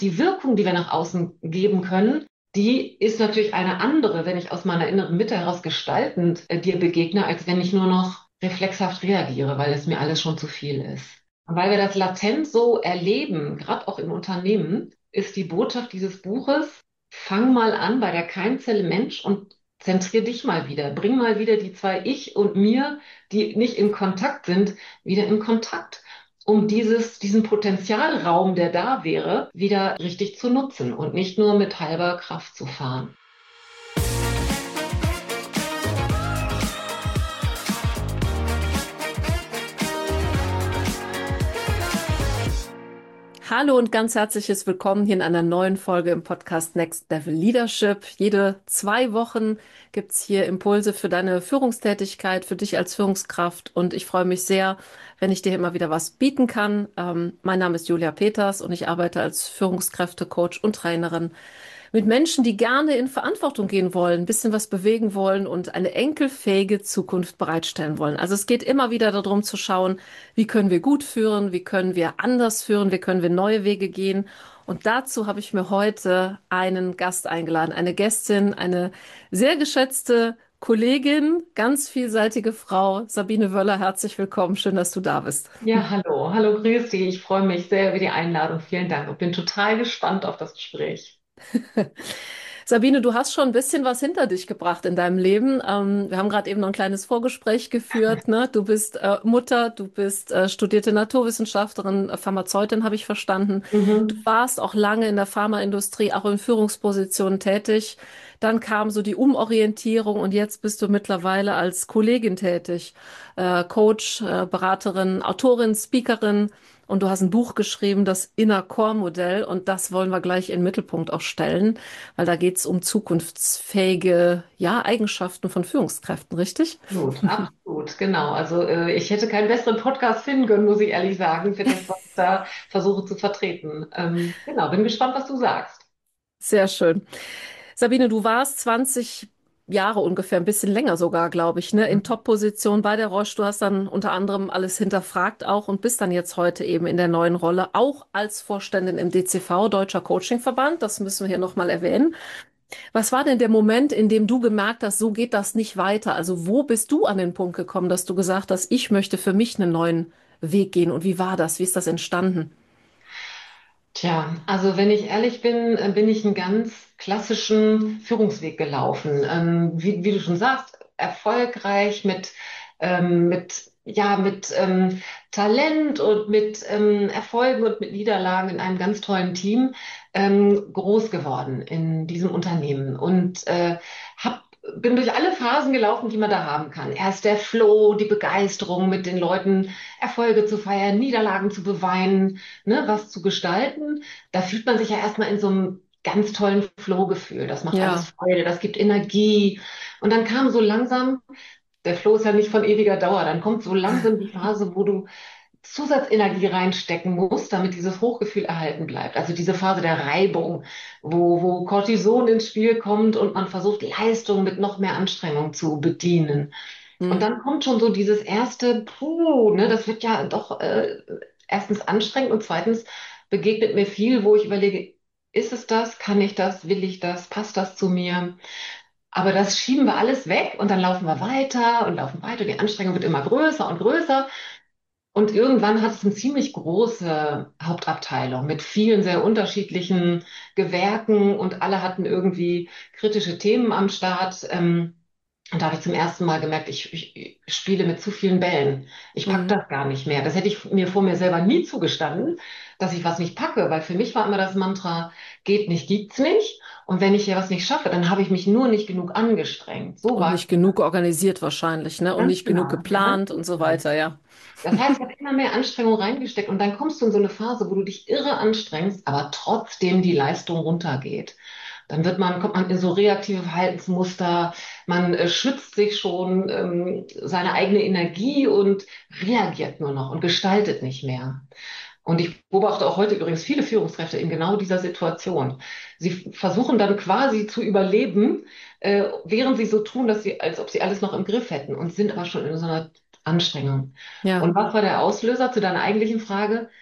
die Wirkung, die wir nach außen geben können, die ist natürlich eine andere, wenn ich aus meiner inneren Mitte heraus gestaltend dir begegne, als wenn ich nur noch reflexhaft reagiere, weil es mir alles schon zu viel ist. Und weil wir das latent so erleben, gerade auch im Unternehmen, ist die Botschaft dieses Buches: Fang mal an bei der Keimzelle Mensch und zentrier dich mal wieder. Bring mal wieder die zwei Ich und mir, die nicht in Kontakt sind, wieder in Kontakt, um diesen Potenzialraum, der da wäre, wieder richtig zu nutzen und nicht nur mit halber Kraft zu fahren. Hallo und ganz herzliches Willkommen hier in einer neuen Folge im Podcast Next Level Leadership. Jede 2 Wochen gibt's hier Impulse für deine Führungstätigkeit, für dich als Führungskraft. Und ich freue mich sehr, wenn ich dir immer wieder was bieten kann. Mein Name ist Julia Peters und ich arbeite als Führungskräftecoach und Trainerin mit Menschen, die gerne in Verantwortung gehen wollen, ein bisschen was bewegen wollen und eine enkelfähige Zukunft bereitstellen wollen. Also es geht immer wieder darum zu schauen, wie können wir gut führen, wie können wir anders führen, wie können wir neue Wege gehen. Und dazu habe ich mir heute einen Gast eingeladen, eine Gästin, eine sehr geschätzte Kollegin, ganz vielseitige Frau, Sabine Wöller. Herzlich willkommen. Schön, dass du da bist. Ja, hallo, hallo, grüß dich. Ich freue mich sehr über die Einladung. Vielen Dank und bin total gespannt auf das Gespräch. Sabine, du hast schon ein bisschen was hinter dich gebracht in deinem Leben. Wir haben gerade eben noch ein kleines Vorgespräch geführt, ne? Du bist Mutter, du bist studierte Naturwissenschaftlerin, Pharmazeutin, habe ich verstanden. Du Mhm. warst auch lange in der Pharmaindustrie, auch in Führungspositionen tätig. Dann kam so die Umorientierung und jetzt bist du mittlerweile als Kollegin tätig. Coach, Beraterin, Autorin, Speakerin. Und du hast ein Buch geschrieben, das Inner Core Modell. Und das wollen wir gleich in den Mittelpunkt auch stellen, weil da geht es um zukunftsfähige, ja, Eigenschaften von Führungskräften, richtig? Absolut, absolut, genau. Also ich hätte keinen besseren Podcast finden können, muss ich ehrlich sagen, für das, was ich da versuche zu vertreten. Genau, bin gespannt, was du sagst. Sehr schön. Sabine, du warst 20 Jahre ungefähr, ein bisschen länger sogar, glaube ich, ne, in Top-Position bei der Roche. Du hast dann unter anderem alles hinterfragt auch und bist dann jetzt heute eben in der neuen Rolle, auch als Vorständin im DCV, Deutscher Coaching-Verband. Das müssen wir hier nochmal erwähnen. Was war denn der Moment, in dem du gemerkt hast, so geht das nicht weiter? Also wo bist du an den Punkt gekommen, dass du gesagt hast, ich möchte für mich einen neuen Weg gehen? Und wie war das? Wie ist das entstanden? Tja, also wenn ich ehrlich bin, bin ich einen ganz klassischen Führungsweg gelaufen. Wie du schon sagst, erfolgreich mit Talent und mit Erfolgen und mit Niederlagen in einem ganz tollen Team groß geworden in diesem Unternehmen und hab, bin durch alle Phasen gelaufen, die man da haben kann. Erst der Flow, die Begeisterung, mit den Leuten Erfolge zu feiern, Niederlagen zu beweinen, ne, was zu gestalten. Da fühlt man sich ja erstmal in so einem ganz tollen Flow-Gefühl. Das macht alles Ja, Freude, das gibt Energie. Und dann kam so langsam, der Flow ist ja nicht von ewiger Dauer, dann kommt so langsam die Phase, wo du Zusatzenergie reinstecken musst, damit dieses Hochgefühl erhalten bleibt. Also diese Phase der Reibung, wo Cortison ins Spiel kommt und man versucht, Leistung mit noch mehr Anstrengung zu bedienen. Und hm. dann kommt schon so dieses erste, puh, ne, das wird ja doch erstens anstrengend und zweitens begegnet mir viel, wo ich überlege, ist es das, kann ich das, will ich das, passt das zu mir? Aber das schieben wir alles weg und dann laufen wir weiter und laufen weiter. Die Anstrengung wird immer größer und größer. Und irgendwann hat es eine ziemlich große Hauptabteilung mit vielen sehr unterschiedlichen Gewerken und alle hatten irgendwie kritische Themen am Start. Und da habe ich zum ersten Mal gemerkt, ich spiele mit zu vielen Bällen. Ich pack Hm. das gar nicht mehr. Das hätte ich mir vor mir selber nie zugestanden, dass ich was nicht packe, weil für mich war immer das Mantra, geht nicht, gibt's nicht. Und wenn ich hier was nicht schaffe, dann habe ich mich nur nicht genug angestrengt. So Und war nicht genug organisiert wahrscheinlich, ne? Und ganz nicht genug genau, ja, ganz geplant und so genau. weiter, ja. Das heißt, ich habe immer mehr Anstrengung reingesteckt und dann kommst du in so eine Phase, wo du dich irre anstrengst, aber trotzdem die Leistung runtergeht. Kommt man in so reaktive Verhaltensmuster, man schützt sich schon seine eigene Energie und reagiert nur noch und gestaltet nicht mehr. Und ich beobachte auch heute übrigens viele Führungskräfte in genau dieser Situation. Sie versuchen dann quasi zu überleben, während sie so tun, als ob sie alles noch im Griff hätten und sind aber schon in so einer Anstrengung. Ja. Und was war der Auslöser zu deiner eigentlichen Frage?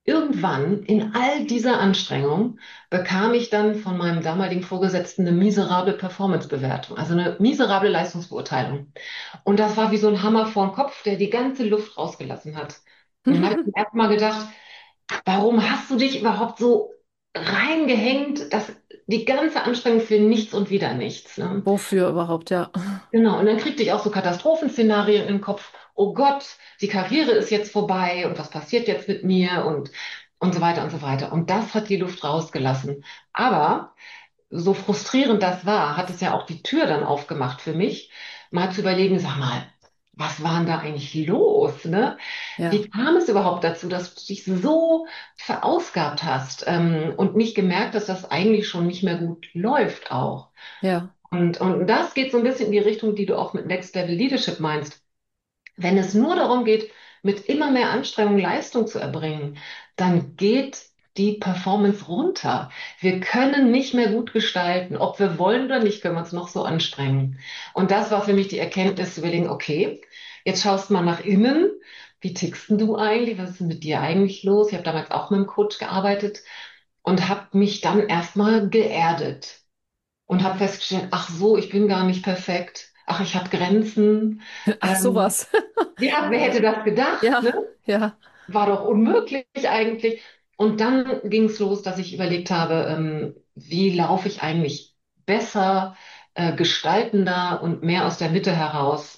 irgendwann in all dieser Anstrengung bekam ich dann von meinem damaligen Vorgesetzten eine miserable Performance-Bewertung, also eine miserable Leistungsbeurteilung. Und das war wie so ein Hammer vor den Kopf, der die ganze Luft rausgelassen hat. Und dann habe ich mir erstmal gedacht, warum hast du dich überhaupt so reingehängt, dass die ganze Anstrengung für nichts und wieder nichts, ne? Wofür überhaupt, ja. Genau, und dann kriegte ich auch so Katastrophenszenarien im Kopf. Oh Gott, die Karriere ist jetzt vorbei und was passiert jetzt mit mir und so weiter und so weiter. Und das hat die Luft rausgelassen. Aber so frustrierend das war, hat es ja auch die Tür dann aufgemacht für mich, mal zu überlegen, sag mal, was war denn da eigentlich los, ne? Ja, Wie kam es überhaupt dazu, dass du dich so verausgabt hast, und nicht gemerkt, dass das eigentlich schon nicht mehr gut läuft auch? ja, Und das geht so ein bisschen in die Richtung, die du auch mit Next Level Leadership meinst. Wenn es nur darum geht, mit immer mehr Anstrengung Leistung zu erbringen, dann geht die Performance runter. Wir können nicht mehr gut gestalten. Ob wir wollen oder nicht, können wir uns noch so anstrengen. Und das war für mich die Erkenntnis zu überlegen, okay, jetzt schaust du mal nach innen. Wie tickst denn du eigentlich? Was ist denn mit dir eigentlich los? Ich habe damals auch mit einem Coach gearbeitet und habe mich dann erstmal geerdet und habe festgestellt, ach so, ich bin gar nicht perfekt. Ach, ich habe Grenzen. ach Ähm, sowas. ja, wer hätte das gedacht, Ja, ne? ja, War doch unmöglich eigentlich. Und dann ging es los, dass ich überlegt habe, wie laufe ich eigentlich besser, gestaltender und mehr aus der Mitte heraus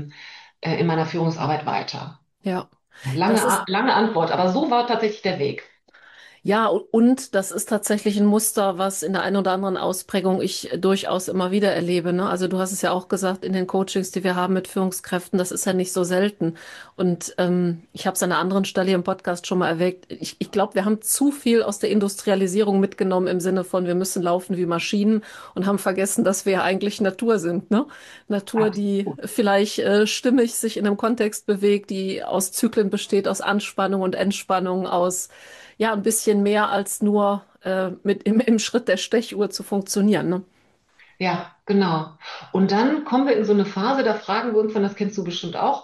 in meiner Führungsarbeit weiter. ja. Lange, Das ist lange Antwort, aber so war tatsächlich der Weg. Ja, und das ist tatsächlich ein Muster, was in der einen oder anderen Ausprägung ich durchaus immer wieder erlebe, ne? Also du hast es ja auch gesagt, in den Coachings, die wir haben mit Führungskräften, das ist ja nicht so selten. Und ich habe es an einer anderen Stelle hier im Podcast schon mal erwähnt. Ich glaube, wir haben zu viel aus der Industrialisierung mitgenommen im Sinne von, wir müssen laufen wie Maschinen und haben vergessen, dass wir ja eigentlich Natur sind, ne? Natur, die Absolut. vielleicht stimmig sich in einem Kontext bewegt, die aus Zyklen besteht, aus Anspannung und Entspannung, aus ja, ein bisschen mehr als nur mit im Schritt der Stechuhr zu funktionieren, ne? Ja, genau. Und dann kommen wir in so eine Phase, da fragen wir uns, und das kennst du bestimmt auch,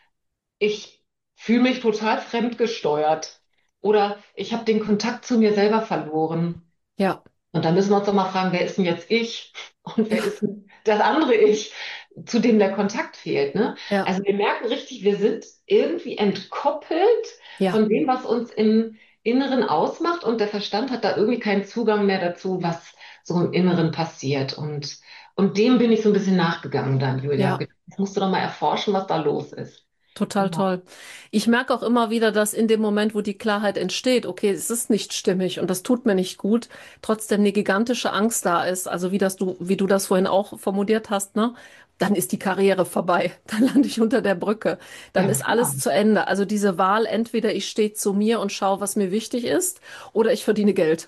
ich fühle mich total fremdgesteuert oder ich habe den Kontakt zu mir selber verloren. Ja, Und da müssen wir uns doch mal fragen, wer ist denn jetzt ich und wer ja, ist denn das andere Ich, zu dem der Kontakt fehlt, ne? ja, Also wir merken richtig, wir sind irgendwie entkoppelt ja, von dem, was uns im Inneren ausmacht, und der Verstand hat da irgendwie keinen Zugang mehr dazu, was so im Inneren passiert. Und dem bin ich so ein bisschen nachgegangen dann, Julia. Hab ja. gedacht, das musst du doch mal erforschen, was da los ist. Total Genau. toll. Ich merke auch immer wieder, dass in dem Moment, wo die Klarheit entsteht, okay, es ist nicht stimmig und das tut mir nicht gut, trotzdem eine gigantische Angst da ist. Also wie du das vorhin auch formuliert hast, ne? Dann ist die Karriere vorbei. Dann lande ich unter der Brücke. Dann Ja, ist klar. alles zu Ende. Also diese Wahl, entweder ich stehe zu mir und schaue, was mir wichtig ist, oder ich verdiene Geld.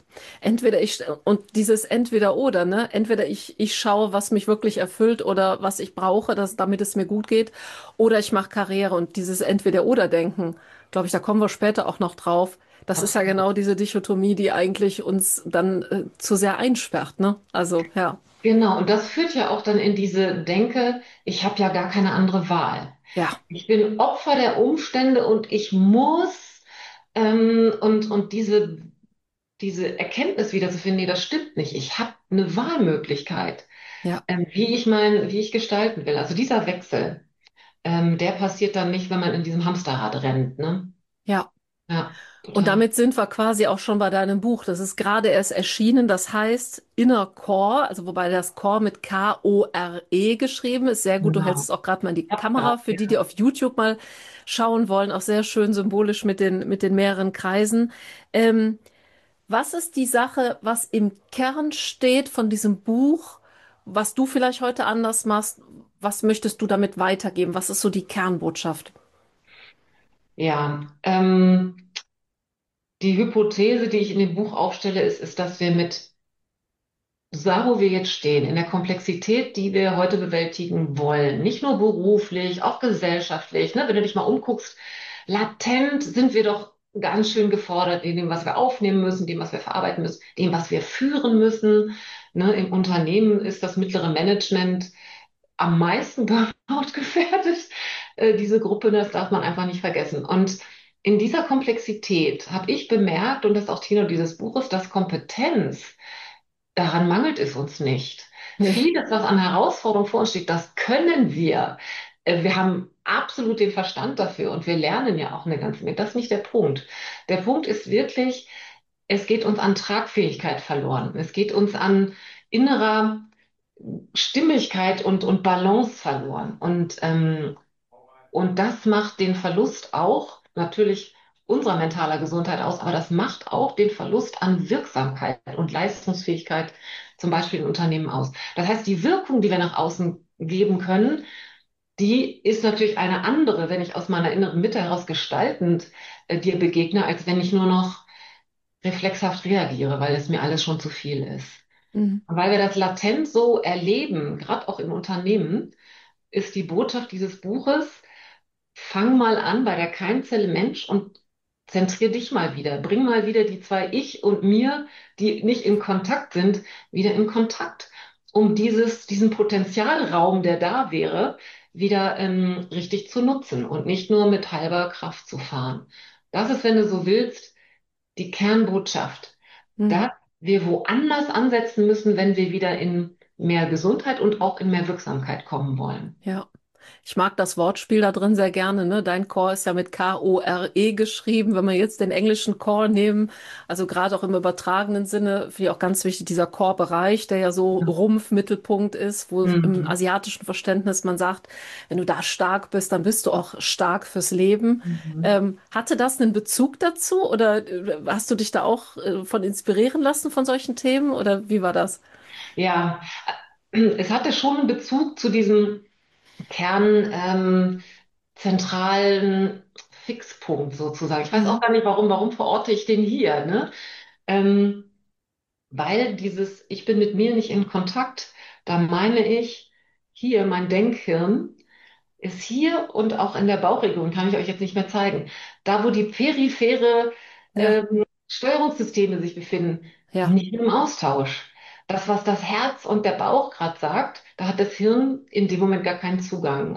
Und dieses Entweder-Oder, ne? Entweder ich schaue, was mich wirklich erfüllt oder was ich brauche, damit es mir gut geht, oder ich mache Karriere. Und dieses Entweder-Oder-Denken, glaube ich, da kommen wir später auch noch drauf. Das ist ja Absolut. genau diese Dichotomie, die eigentlich uns dann zu sehr einsperrt, ne? Also, ja, Genau, und das führt ja auch dann in diese Denke, ich habe ja gar keine andere Wahl. ja, Ich bin Opfer der Umstände und ich muss, und diese Erkenntnis wiederzufinden, nee, das stimmt nicht. Ich habe eine Wahlmöglichkeit, ja, wie ich gestalten will. Also dieser Wechsel, der passiert dann nicht, wenn man in diesem Hamsterrad rennt, ne? ja. Ja, Und total. damit sind wir quasi auch schon bei deinem Buch. Das ist gerade erst erschienen. Das heißt Inner Core, also wobei das Core mit K-O-R-E geschrieben ist. Sehr gut. Du hältst Genau. es auch gerade mal in die Ja, ja, Kamera. Für die, die ja. auf YouTube mal schauen wollen, auch sehr schön symbolisch mit den mehreren Kreisen. Ähm, Was ist die Sache, was im Kern steht von diesem Buch, was du vielleicht heute anders machst? Was möchtest du damit weitergeben? Was ist so die Kernbotschaft? Ja, die Hypothese, die ich in dem Buch aufstelle, ist, dass wir mit da, wo wir jetzt stehen, in der Komplexität, die wir heute bewältigen wollen, nicht nur beruflich, auch gesellschaftlich, ne? Wenn du dich mal umguckst, latent sind wir doch ganz schön gefordert in dem, was wir aufnehmen müssen, dem, was wir verarbeiten müssen, dem, was wir führen müssen. Ne? Im Unternehmen ist das mittlere Management am meisten Burnout gefährdet. Diese Gruppe, das darf man einfach nicht vergessen. Und in dieser Komplexität habe ich bemerkt, und das ist auch Tenor dieses Buches, dass Kompetenz, daran mangelt es uns nicht. Nee. Vieles, was an Herausforderungen vor uns steht, das können wir. Wir haben absolut den Verstand dafür und wir lernen ja auch eine ganze Menge. Das ist nicht der Punkt. Der Punkt ist wirklich, es geht uns an Tragfähigkeit verloren. Es geht uns an innerer Stimmigkeit und Balance verloren. Und das macht den Verlust auch natürlich unserer mentaler Gesundheit aus, aber das macht auch den Verlust an Wirksamkeit und Leistungsfähigkeit, zum Beispiel in Unternehmen aus. Das heißt, die Wirkung, die wir nach außen geben können, die ist natürlich eine andere, wenn ich aus meiner inneren Mitte heraus gestaltend dir begegne, als wenn ich nur noch reflexhaft reagiere, weil es mir alles schon zu viel ist. Mhm. Und weil wir das latent so erleben, gerade auch in Unternehmen, ist die Botschaft dieses Buches: Fang mal an bei der Keimzelle Mensch und zentrier dich mal wieder. Bring mal wieder die zwei Ich und mir, die nicht in Kontakt sind, wieder in Kontakt, um diesen Potenzialraum, der da wäre, wieder richtig zu nutzen und nicht nur mit halber Kraft zu fahren. Das ist, wenn du so willst, die Kernbotschaft, Mhm. dass wir woanders ansetzen müssen, wenn wir wieder in mehr Gesundheit und auch in mehr Wirksamkeit kommen wollen. Ja. Ich mag das Wortspiel da drin sehr gerne, ne? Dein Core ist ja mit K-O-R-E geschrieben. Wenn wir jetzt den englischen Core nehmen, also gerade auch im übertragenen Sinne, finde ich auch ganz wichtig, dieser Core-Bereich, der ja so Rumpf-Mittelpunkt ist, wo im Mhm. asiatischen Verständnis man sagt, wenn du da stark bist, dann bist du auch stark fürs Leben. Mhm. Hatte das einen Bezug dazu oder hast du dich da auch von inspirieren lassen von solchen Themen oder wie war das? Ja, es hatte schon einen Bezug zu diesem Kern, zentralen Fixpunkt sozusagen. Ich weiß auch Mhm. gar nicht, warum verorte ich den hier, ne? Ähm, Weil dieses Ich bin mit mir nicht in Kontakt, da meine ich hier mein Denkhirn ist hier und auch in der Bauchregion, kann ich euch jetzt nicht mehr zeigen. Da, wo die periphere Ja, Steuerungssysteme sich befinden, ja, nicht im Austausch. Das, was das Herz und der Bauch gerade sagt, da hat das Hirn in dem Moment gar keinen Zugang.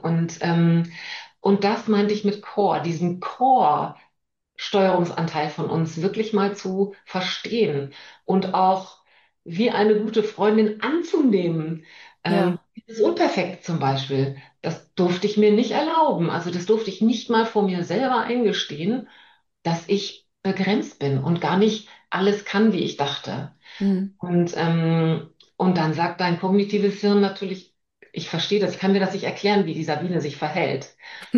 Und das meinte ich mit Core, diesen Core-Steuerungsanteil von uns wirklich mal zu verstehen und auch wie eine gute Freundin anzunehmen. ja. Dieses Unperfekt zum Beispiel, das durfte ich mir nicht erlauben. Also das durfte ich nicht mal vor mir selber eingestehen, dass ich begrenzt bin und gar nicht alles kann, wie ich dachte. Mhm. Und dann sagt dein kognitives Hirn natürlich, ich verstehe das, ich kann mir das nicht erklären, wie die Sabine sich verhält.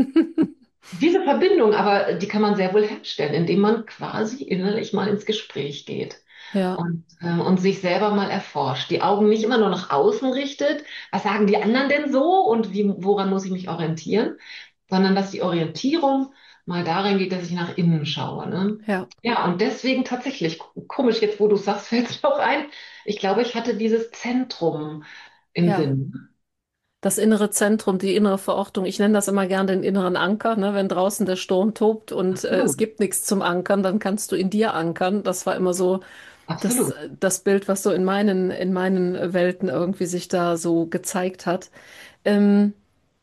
Diese Verbindung aber, die kann man sehr wohl herstellen, indem man quasi innerlich mal ins Gespräch geht Ja. und sich selber mal erforscht. Die Augen nicht immer nur nach außen richtet, was sagen die anderen denn so und woran muss ich mich orientieren, sondern dass die Orientierung mal darin geht, dass ich nach innen schaue. Ne? Ja, Ja, und deswegen tatsächlich, komisch jetzt, wo du sagst, fällt es mir auch ein, ich glaube, ich hatte dieses Zentrum im ja. Sinn. Das innere Zentrum, die innere Verortung. Ich nenne das immer gern den inneren Anker, ne? Wenn draußen der Sturm tobt und es Absolut, gibt nichts zum Ankern, dann kannst du in dir ankern. Das war immer so absolut. das Bild, was so in meinen Welten irgendwie sich da so gezeigt hat. Ähm,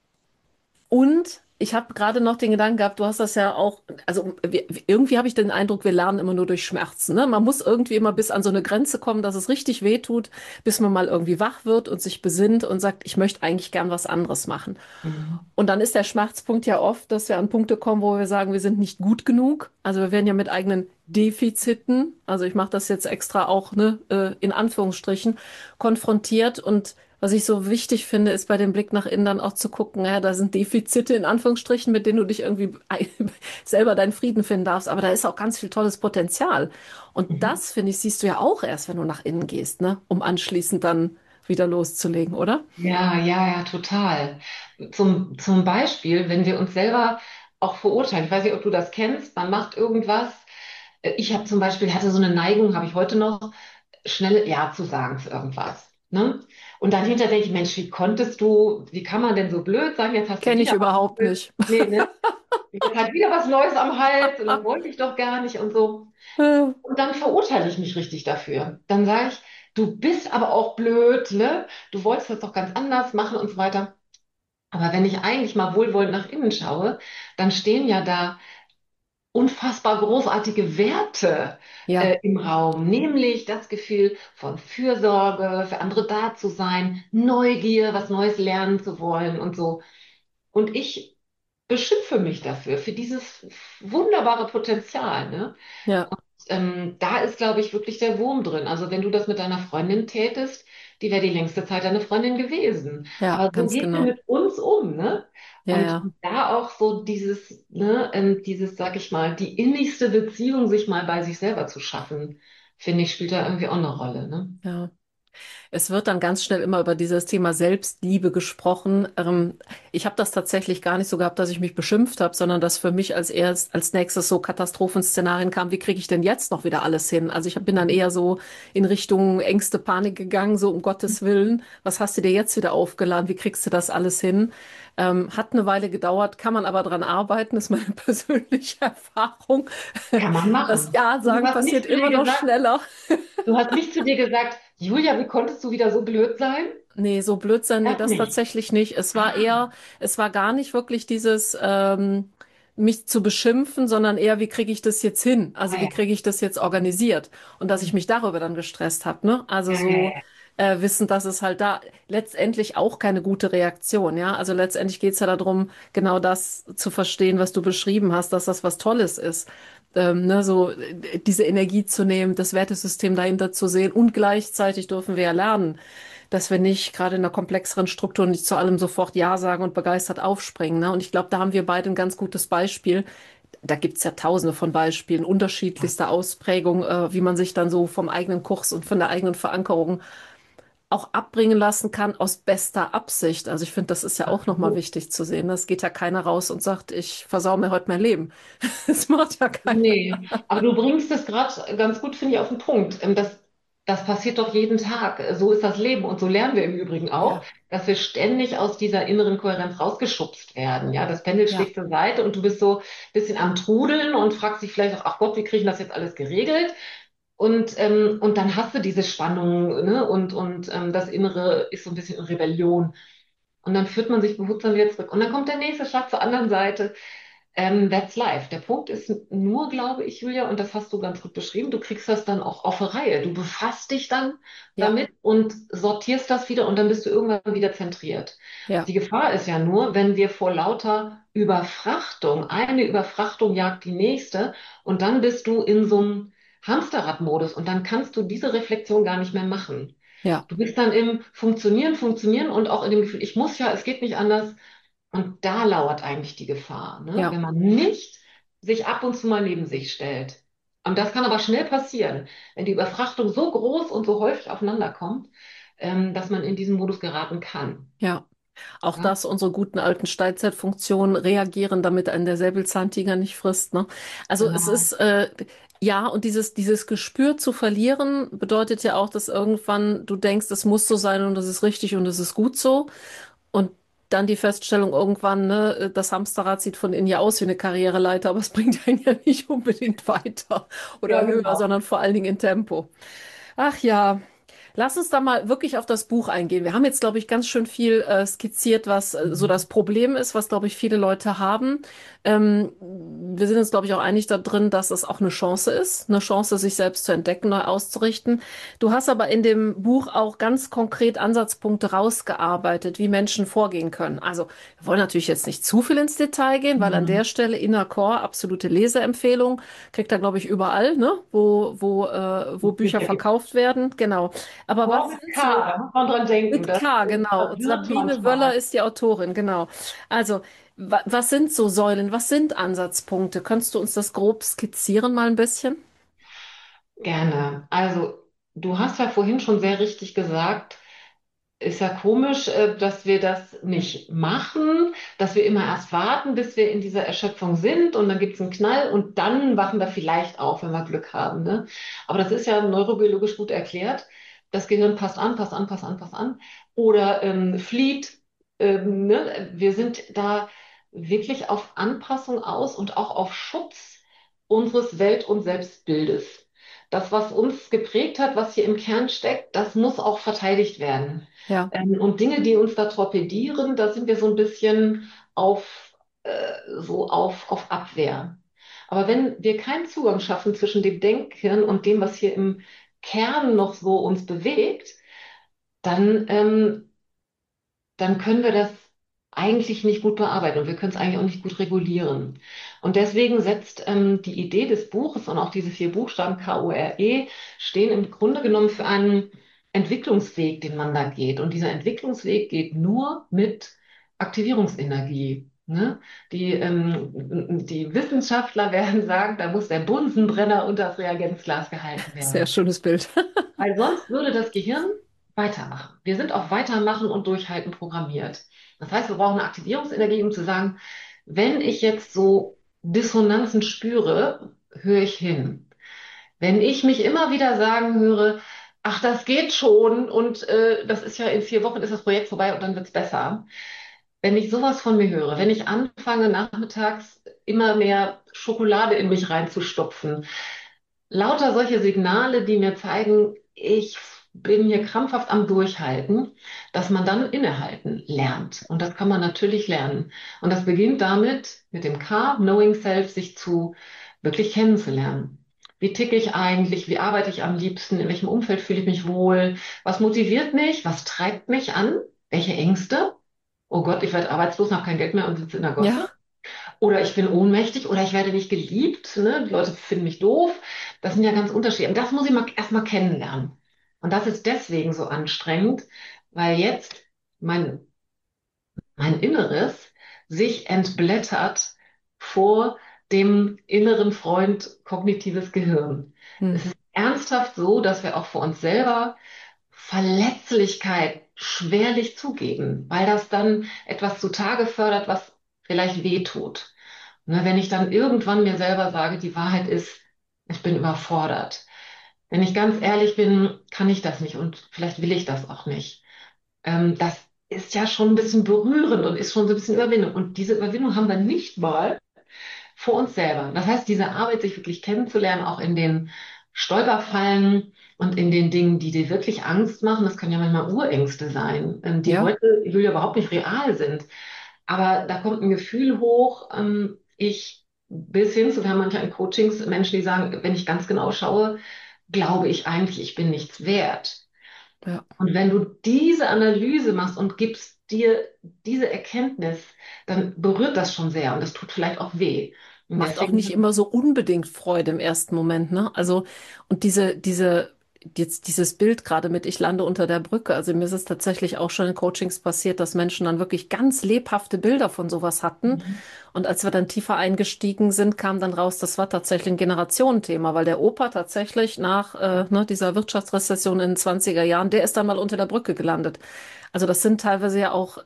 Und ich habe gerade noch den Gedanken gehabt, du hast das ja auch, also irgendwie habe ich den Eindruck, wir lernen immer nur durch Schmerzen. Ne? Man muss irgendwie immer bis an so eine Grenze kommen, dass es richtig weh tut, bis man mal irgendwie wach wird und sich besinnt und sagt, ich möchte eigentlich gern was anderes machen. Mhm. Und dann ist der Schmerzpunkt ja oft, dass wir an Punkte kommen, wo wir sagen, wir sind nicht gut genug. Also wir werden ja mit eigenen Defiziten, also ich mache das jetzt extra auch, ne, in Anführungsstrichen, konfrontiert. Und was ich so wichtig finde, ist bei dem Blick nach innen dann auch zu gucken, ja, da sind Defizite in Anführungsstrichen, mit denen du dich irgendwie selber deinen Frieden finden darfst. Aber da ist auch ganz viel tolles Potenzial. Und Mhm. das, finde ich, siehst du ja auch erst, wenn du nach innen gehst, ne, um anschließend dann wieder loszulegen, oder? Ja, ja, ja, total. Zum Beispiel, wenn wir uns selber auch verurteilen. Ich weiß nicht, ob du das kennst. Man macht irgendwas. Ich habe zum Beispiel, hatte so eine Neigung, habe ich heute noch, schnell Ja zu sagen zu irgendwas. Ne? Und dann hinterher denke ich, Mensch, wie konntest du, wie kann man denn so blöd sein? Jetzt hast du Kenne ich wieder was überhaupt Neues. nicht. Nee, ne? Jetzt hat wieder was Neues am Hals und das wollte ich doch gar nicht und so. Und dann verurteile ich mich richtig dafür. Dann sage ich, du bist aber auch blöd, ne? Du wolltest das doch ganz anders machen und so weiter. Aber wenn ich eigentlich mal wohlwollend nach innen schaue, dann stehen ja da unfassbar großartige Werte Ja, im Raum, nämlich das Gefühl von Fürsorge, für andere da zu sein, Neugier, was Neues lernen zu wollen und so. Und ich beschimpfe mich dafür, für dieses wunderbare Potenzial, ne? ja, Da ist, glaube ich, wirklich der Wurm drin. Also wenn du das mit deiner Freundin tätest, die wäre die längste Zeit deine Freundin gewesen. ja, Aber so ganz geht sie genau. mit uns um, ne? Ja, Und ja, da auch so dieses, ne, dieses, sag ich mal, die innigste Beziehung sich mal bei sich selber zu schaffen, finde ich, spielt da irgendwie auch eine Rolle, ne? ja. Es wird dann ganz schnell immer über dieses Thema Selbstliebe gesprochen. Ich habe das tatsächlich gar nicht so gehabt, dass ich mich beschimpft habe, sondern dass für mich als nächstes so Katastrophenszenarien kamen, wie kriege ich denn jetzt noch wieder alles hin? Also bin dann eher so in Richtung Ängste, Panik gegangen, so um Gottes Willen, was hast du dir jetzt wieder aufgeladen? Wie kriegst du das alles hin? Hat eine Weile gedauert, kann man aber dran arbeiten, ist meine persönliche Erfahrung. Kann man Das machen. Ja Und du sagen hast passiert nicht zu dir immer noch gesagt, schneller. du hast nicht zu dir gesagt, Julia, wie konntest du wieder so blöd sein? Nee, so Blödsinn, nee, Das das nicht. tatsächlich nicht. Ah, Es war gar nicht wirklich dieses, mich zu beschimpfen, sondern eher, wie kriege ich das jetzt hin? ah Also wie ja. kriege ich das jetzt organisiert? Und dass ich mich darüber dann gestresst habe, ne? Also Ja, ja, so ja. wissen, dass es halt da letztendlich auch keine gute Reaktion, ja? Also letztendlich geht's ja darum, genau das zu verstehen, was du beschrieben hast, dass das was Tolles ist. Ne, so diese Energie zu nehmen, das Wertesystem dahinter zu sehen und gleichzeitig dürfen wir ja lernen, dass wir nicht gerade in einer komplexeren Struktur nicht zu allem sofort Ja sagen und begeistert aufspringen. Ne? Und ich glaube, da haben wir beide ein ganz gutes Beispiel. Da gibt's ja tausende von Beispielen, unterschiedlichster Ausprägung, wie man sich dann so vom eigenen Kurs und von der eigenen Verankerung auch abbringen lassen kann aus bester Absicht. Also ich finde, das ist ja auch nochmal Absolut. wichtig zu sehen. Es geht ja keiner raus und sagt, ich versau mir heute mein Leben. Das macht ja keiner. Nee, aber du bringst es gerade ganz gut, finde ich, auf den Punkt. Das passiert doch jeden Tag. So ist das Leben. Und so lernen wir im Übrigen auch, Ja, dass wir ständig aus dieser inneren Kohärenz rausgeschubst werden. Ja, das Pendel ja, schlägt zur Seite und du bist so ein bisschen am Trudeln und fragst dich vielleicht auch, ach Gott, wie kriegen das jetzt alles geregelt? Und dann hast du diese Spannung, ne? Und das Innere ist so ein bisschen in Rebellion. Und dann führt man sich behutsam wieder zurück. Und dann kommt der nächste Schlag zur anderen Seite. That's life. Der Punkt ist nur, glaube ich, Julia, und das hast du ganz gut beschrieben, du kriegst das dann auch auf die Reihe. Du befasst dich dann ja, damit und sortierst das wieder und dann bist du irgendwann wieder zentriert. ja, Die Gefahr ist ja nur, wenn wir vor lauter Überfrachtung, eine Überfrachtung jagt die nächste und dann bist du in so einem Hamsterradmodus und dann kannst du diese Reflexion gar nicht mehr machen. ja, Du bist dann im Funktionieren, Funktionieren und auch in dem Gefühl, ich muss ja, es geht nicht anders. Und da lauert eigentlich die Gefahr, ne? ja. Wenn man nicht sich ab und zu mal neben sich stellt. Und das kann aber schnell passieren, wenn die Überfrachtung so groß und so häufig aufeinander kommt, dass man in diesen Modus geraten kann. Ja. Auch Ja? das, unsere guten alten Steinzeitfunktionen reagieren, damit einen der Säbelzahntiger nicht frisst, ne? Also es Genau. ist, ja, und dieses Gespür zu verlieren, bedeutet ja auch, dass irgendwann du denkst, es muss so sein und das ist richtig und es ist gut so. Und dann die Feststellung irgendwann, ne, das Hamsterrad sieht von innen ja aus wie eine Karriereleiter, aber es bringt einen ja nicht unbedingt weiter Ja, oder höher, genau. sondern vor allen Dingen in Tempo. Ach ja. Lass uns da mal wirklich auf das Buch eingehen. Wir haben jetzt, glaube ich, ganz schön viel skizziert, was so das Mhm. Problem ist, was, glaube ich, viele Leute haben. Wir sind uns, glaube ich, auch einig da drin, dass es auch eine Chance, sich selbst zu entdecken, neu auszurichten. Du hast aber in dem Buch auch ganz konkret Ansatzpunkte rausgearbeitet, wie Menschen vorgehen können. Also wir wollen natürlich jetzt nicht zu viel ins Detail gehen, weil an der Mhm. Stelle Inner Core, absolute Leseempfehlung, kriegt er, glaube ich, überall, ne? Wo Bücher Sicher gibt verkauft werden. Genau. Aber Tor was mit sind K, so da muss man dran denken. mit K, genau. Und Verwirrt Sabine Wöller manchmal. ist die Autorin, genau. Also, was sind so Säulen? Was sind Ansatzpunkte? Könntest du uns das grob skizzieren mal ein bisschen? Gerne. Also, du hast ja vorhin schon sehr richtig gesagt, ist ja komisch, dass wir das nicht machen, dass wir immer erst warten, bis wir in dieser Erschöpfung sind und dann gibt es einen Knall und dann wachen wir vielleicht auf, wenn wir Glück haben, ne? Aber das ist ja neurobiologisch gut erklärt. Das Gehirn passt an, passt an, passt an, passt an oder flieht. Ne? Wir sind da wirklich auf Anpassung aus und auch auf Schutz unseres Welt- und Selbstbildes. Das, was uns geprägt hat, was hier im Kern steckt, das muss auch verteidigt werden. Ja, Und Dinge, die uns da torpedieren, da sind wir so ein bisschen auf, auf Abwehr. Aber wenn wir keinen Zugang schaffen zwischen dem Denkhirn und dem, was hier im Kern noch so uns bewegt, dann dann können wir das eigentlich nicht gut bearbeiten und wir können es eigentlich auch nicht gut regulieren. Und deswegen setzt die Idee des Buches und auch diese 4 Buchstaben KORE stehen im Grunde genommen für einen Entwicklungsweg, den man da geht. Und dieser Entwicklungsweg geht nur mit Aktivierungsenergie. Ne? Die Wissenschaftler werden sagen, da muss der Bunsenbrenner unter das Reagenzglas gehalten Sehr werden. schönes Bild. Weil sonst würde das Gehirn weitermachen. Wir sind auf Weitermachen und Durchhalten programmiert. Das heißt, wir brauchen eine Aktivierungsenergie, um zu sagen, wenn ich jetzt so Dissonanzen spüre, höre ich hin. Wenn ich mich immer wieder sagen höre, ach, das geht schon und das ist ja in 4 Wochen ist das Projekt vorbei und dann wird's besser. Wenn ich sowas von mir höre, wenn ich anfange, nachmittags immer mehr Schokolade in mich reinzustopfen, lauter solche Signale, die mir zeigen, ich bin hier krampfhaft am Durchhalten, dass man dann innehalten lernt. Und das kann man natürlich lernen. Und das beginnt damit, mit dem K, Knowing Self, sich zu wirklich kennenzulernen. Wie ticke ich eigentlich? Wie arbeite ich am liebsten? In welchem Umfeld fühle ich mich wohl? Was motiviert mich? Was treibt mich an? Welche Ängste? Oh Gott, ich werde arbeitslos, habe kein Geld mehr und sitze in der Gosse. Ja, Oder ich bin ohnmächtig oder ich werde nicht geliebt. Ne? Die Leute finden mich doof. Das sind ja ganz Unterschiede. Und das muss ich mal erstmal kennenlernen. Und das ist deswegen so anstrengend, weil jetzt mein, mein Inneres sich entblättert vor dem inneren Freund kognitives Gehirn. hm. Es ist ernsthaft so, dass wir auch vor uns selber Verletzlichkeit schwerlich zugeben, weil das dann etwas zutage fördert, was vielleicht weh tut. Ne, wenn ich dann irgendwann mir selber sage, die Wahrheit ist, ich bin überfordert. Wenn ich ganz ehrlich bin, kann ich das nicht und vielleicht will ich das auch nicht. Das ist ja schon ein bisschen berührend und ist schon so ein bisschen Überwindung. Und diese Überwindung haben wir nicht mal vor uns selber. Das heißt, diese Arbeit, sich wirklich kennenzulernen, auch in den Stolperfallen und in den Dingen, die dir wirklich Angst machen, das können ja manchmal Urängste sein, die Ja, heute, ich will ja überhaupt nicht real sind. Aber da kommt ein Gefühl hoch, bis hin zu, wir haben manchmal in Coachings Menschen, die sagen, wenn ich ganz genau schaue, glaube ich eigentlich, ich bin nichts wert. ja. Und wenn du diese Analyse machst und gibst dir diese Erkenntnis, dann berührt das schon sehr und das tut vielleicht auch weh. Und Macht auch nicht deswegen immer so unbedingt Freude im ersten Moment, ne? Also, und jetzt dieses Bild gerade mit ich lande unter der Brücke. Also mir ist es tatsächlich auch schon in Coachings passiert, dass Menschen dann wirklich ganz lebhafte Bilder von sowas hatten. Und als wir dann tiefer eingestiegen sind, kam dann raus, das war tatsächlich ein Generationenthema, weil der Opa tatsächlich nach dieser Wirtschaftsrezession in den 20er Jahren, der ist dann mal unter der Brücke gelandet. Also das sind teilweise ja auch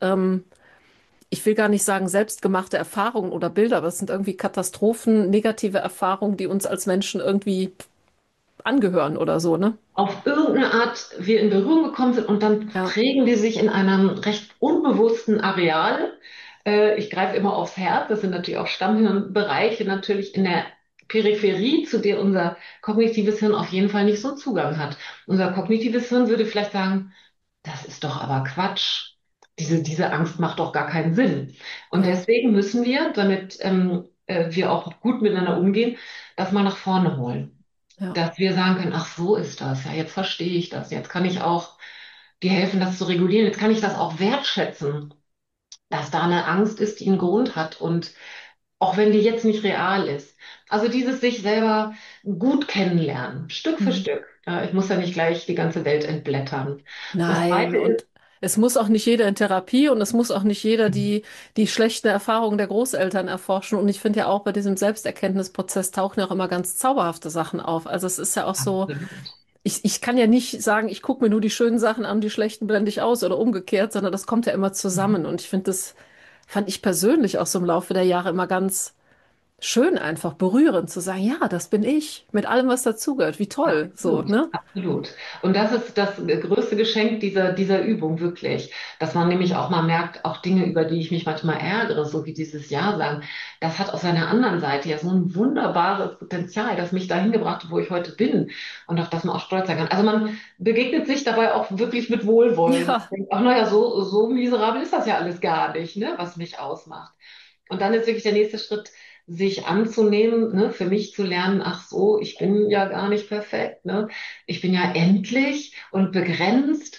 ich will gar nicht sagen selbstgemachte Erfahrungen oder Bilder, aber es sind irgendwie Katastrophen, negative Erfahrungen, die uns als Menschen irgendwie angehören oder so, ne? auf irgendeine Art wir in Berührung gekommen sind und dann Ja, prägen die sich in einem recht unbewussten Areal. Ich greife immer aufs Herz, das sind natürlich auch Stammhirnbereiche, natürlich in der Peripherie, zu der unser kognitives Hirn auf jeden Fall nicht so einen Zugang hat. Unser kognitives Hirn würde vielleicht sagen, das ist doch aber Quatsch. Diese Angst macht doch gar keinen Sinn. Und ja, deswegen müssen wir, damit wir auch gut miteinander umgehen, das mal nach vorne holen, ja, dass wir sagen können, ach, so ist das. Ja, jetzt verstehe ich das. Jetzt kann ich auch dir helfen, das zu regulieren. Jetzt kann ich das auch wertschätzen, dass da eine Angst ist, die einen Grund hat und auch wenn die jetzt nicht real ist. Also dieses sich selber gut kennenlernen, Stück für hm. Stück. Ja, ich muss ja nicht gleich die ganze Welt entblättern. Das Nein, Zweite ist, und es muss auch nicht jeder in Therapie und es muss auch nicht jeder die schlechten Erfahrungen der Großeltern erforschen. Und ich finde ja auch bei diesem Selbsterkenntnisprozess tauchen ja auch immer ganz zauberhafte Sachen auf. Also es ist ja auch so, absolut. ich kann ja nicht sagen, ich gucke mir nur die schönen Sachen an, die schlechten blende ich aus oder umgekehrt, sondern das kommt ja immer zusammen. Und ich finde, das fand ich persönlich auch so im Laufe der Jahre immer ganz schön, einfach berührend zu sagen, ja, das bin ich, mit allem, was dazugehört. Wie toll, so, Absolut, ne? absolut. Und das ist das größte Geschenk dieser Übung, wirklich. Dass man nämlich auch mal merkt, auch Dinge, über die ich mich manchmal ärgere, so wie dieses Ja sagen, das hat auf seiner anderen Seite ja so ein wunderbares Potenzial, das mich dahin gebracht hat, wo ich heute bin. Und auf das man auch stolz sein kann. Also man begegnet sich dabei auch wirklich mit Wohlwollen. Ja, Denkt, ach naja, so miserabel ist das ja alles gar nicht, ne, was mich ausmacht. Und dann ist wirklich der nächste Schritt, sich anzunehmen, ne, für mich zu lernen, ach so, ich bin ja gar nicht perfekt, ne? Ich bin ja endlich und begrenzt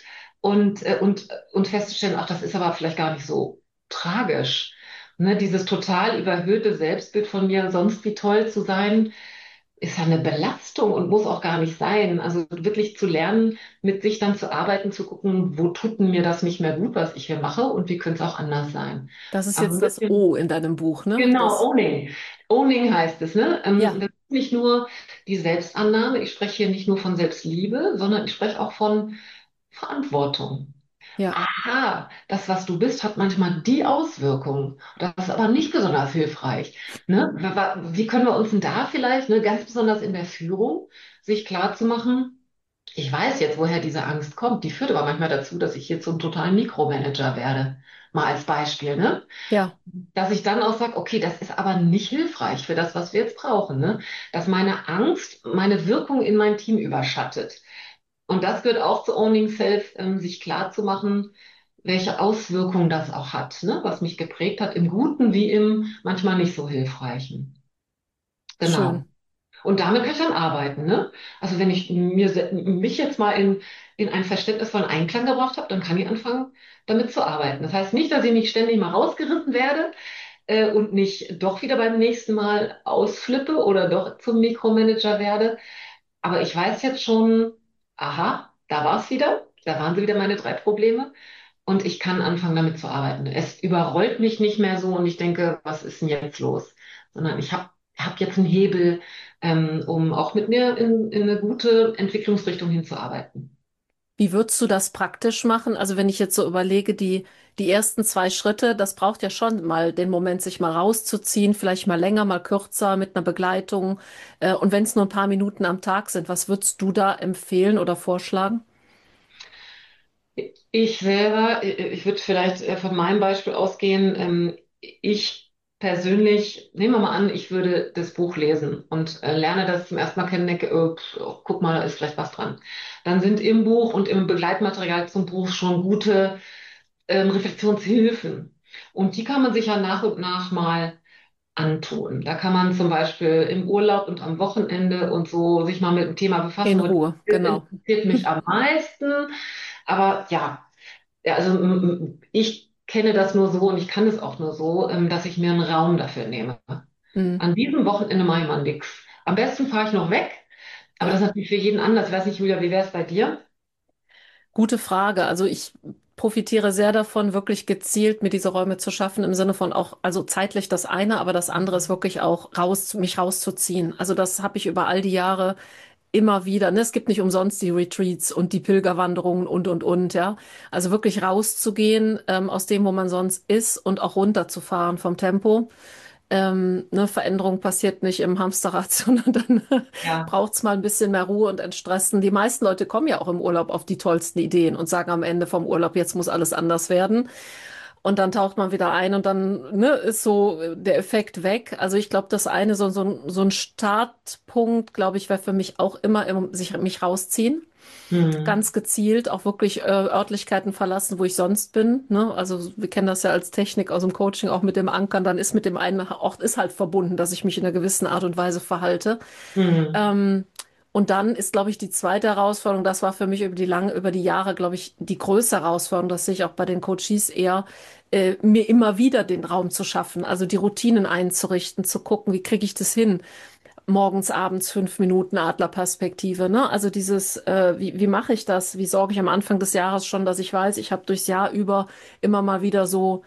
und festzustellen, ach, das ist aber vielleicht gar nicht so tragisch. Ne, dieses total überhöhte Selbstbild von mir, sonst wie toll zu sein, ist ja eine Belastung und muss auch gar nicht sein. Also wirklich zu lernen, mit sich dann zu arbeiten, zu gucken, wo tut denn mir das nicht mehr gut, was ich hier mache und wie könnte es auch anders sein. Das ist Aber ein jetzt das bisschen, O in deinem Buch, ne? genau, Das, Owning. Owning heißt es, ne? ja, Das ist nicht nur die Selbstannahme, ich spreche hier nicht nur von Selbstliebe, sondern ich spreche auch von Verantwortung. ja, Aha, das, was du bist, hat manchmal die Auswirkung. Das ist aber nicht besonders hilfreich. Ne? Wie können wir uns denn da vielleicht, ne, ganz besonders in der Führung, sich klar zu machen, ich weiß jetzt, woher diese Angst kommt. Die führt aber manchmal dazu, dass ich jetzt so ein totalen Mikromanager werde. Mal als Beispiel, ne? ja, Dass ich dann auch sage, okay, das ist aber nicht hilfreich für das, was wir jetzt brauchen, ne? Dass meine Angst meine Wirkung in mein Team überschattet. Und das gehört auch zu Owning Self, sich klar zu machen, welche Auswirkungen das auch hat, ne? Was mich geprägt hat, im Guten wie im manchmal nicht so hilfreichen. Genau. schön. Und damit kann ich dann arbeiten, ne? Also wenn ich mich jetzt mal in ein Verständnis von Einklang gebracht habe, dann kann ich anfangen, damit zu arbeiten. Das heißt nicht, dass ich nicht ständig mal rausgerissen werde, und nicht doch wieder beim nächsten Mal ausflippe oder doch zum Mikromanager werde. Aber ich weiß jetzt schon, aha, da war es wieder, da waren sie wieder meine drei Probleme und ich kann anfangen, damit zu arbeiten. Es überrollt mich nicht mehr so und ich denke, was ist denn jetzt los? Sondern ich hab jetzt einen Hebel, um auch mit mir in eine gute Entwicklungsrichtung hinzuarbeiten. Wie würdest du das praktisch machen? Also wenn ich jetzt so überlege, die ersten zwei Schritte, das braucht ja schon mal den Moment, sich mal rauszuziehen, vielleicht mal länger, mal kürzer mit einer Begleitung. Und wenn es nur ein paar Minuten am Tag sind, was würdest du da empfehlen oder vorschlagen? Ich selber, ich würde vielleicht von meinem Beispiel ausgehen. Ich persönlich, nehmen wir mal an, ich würde das Buch lesen und lerne das zum ersten Mal kennen, denke, guck mal, da ist vielleicht was dran. Dann sind im Buch und im Begleitmaterial zum Buch schon gute Reflexionshilfen. Und die kann man sich ja nach und nach mal antun. Da kann man zum Beispiel im Urlaub und am Wochenende und so sich mal mit dem Thema befassen, In wo Ruhe, das genau. interessiert mich am meisten. Aber ja, also ich kenne das nur so und ich kann es auch nur so, dass ich mir einen Raum dafür nehme. Mhm. An diesem Wochenende mache ich mal nix. Am besten fahre ich noch weg, aber das Ja. ist natürlich für jeden anders. Ich weiß nicht, Julia, wie wäre es bei dir? Gute Frage. Also ich profitiere sehr davon, wirklich gezielt mir diese Räume zu schaffen, im Sinne von auch, also zeitlich das eine, aber das andere ist wirklich auch mich rauszuziehen. Also das habe ich über all die Jahre immer wieder. Ne? Es gibt nicht umsonst die Retreats und die Pilgerwanderungen und, ja. Also wirklich rauszugehen, aus dem, wo man sonst ist und auch runterzufahren vom Tempo. Ne, Veränderung passiert nicht im Hamsterrad, sondern dann Ja. braucht es mal ein bisschen mehr Ruhe und Entstressen. Die meisten Leute kommen ja auch im Urlaub auf die tollsten Ideen und sagen am Ende vom Urlaub, jetzt muss alles anders werden. Und dann taucht man wieder ein und dann, ne, ist so der Effekt weg. Also ich glaube, das eine, so ein Startpunkt, glaube ich, wäre für mich auch immer mich rausziehen. Hm. Ganz gezielt auch wirklich Örtlichkeiten verlassen, wo ich sonst bin. Ne? Also wir kennen das ja als Technik aus dem Coaching auch mit dem Ankern. Dann ist mit dem einen Ort ist halt verbunden, dass ich mich in einer gewissen Art und Weise verhalte. Hm. Ähm, und dann ist, glaube ich, die zweite Herausforderung, das war für mich über die Jahre, glaube ich, die größte Herausforderung, das sehe ich auch bei den Coaches eher, mir immer wieder den Raum zu schaffen, also die Routinen einzurichten, zu gucken, wie kriege ich das hin? Morgens, abends 5 Minuten Adlerperspektive, ne? Also dieses, wie mache ich das? Wie sorge ich am Anfang des Jahres schon, dass ich weiß, ich habe durchs Jahr über immer mal wieder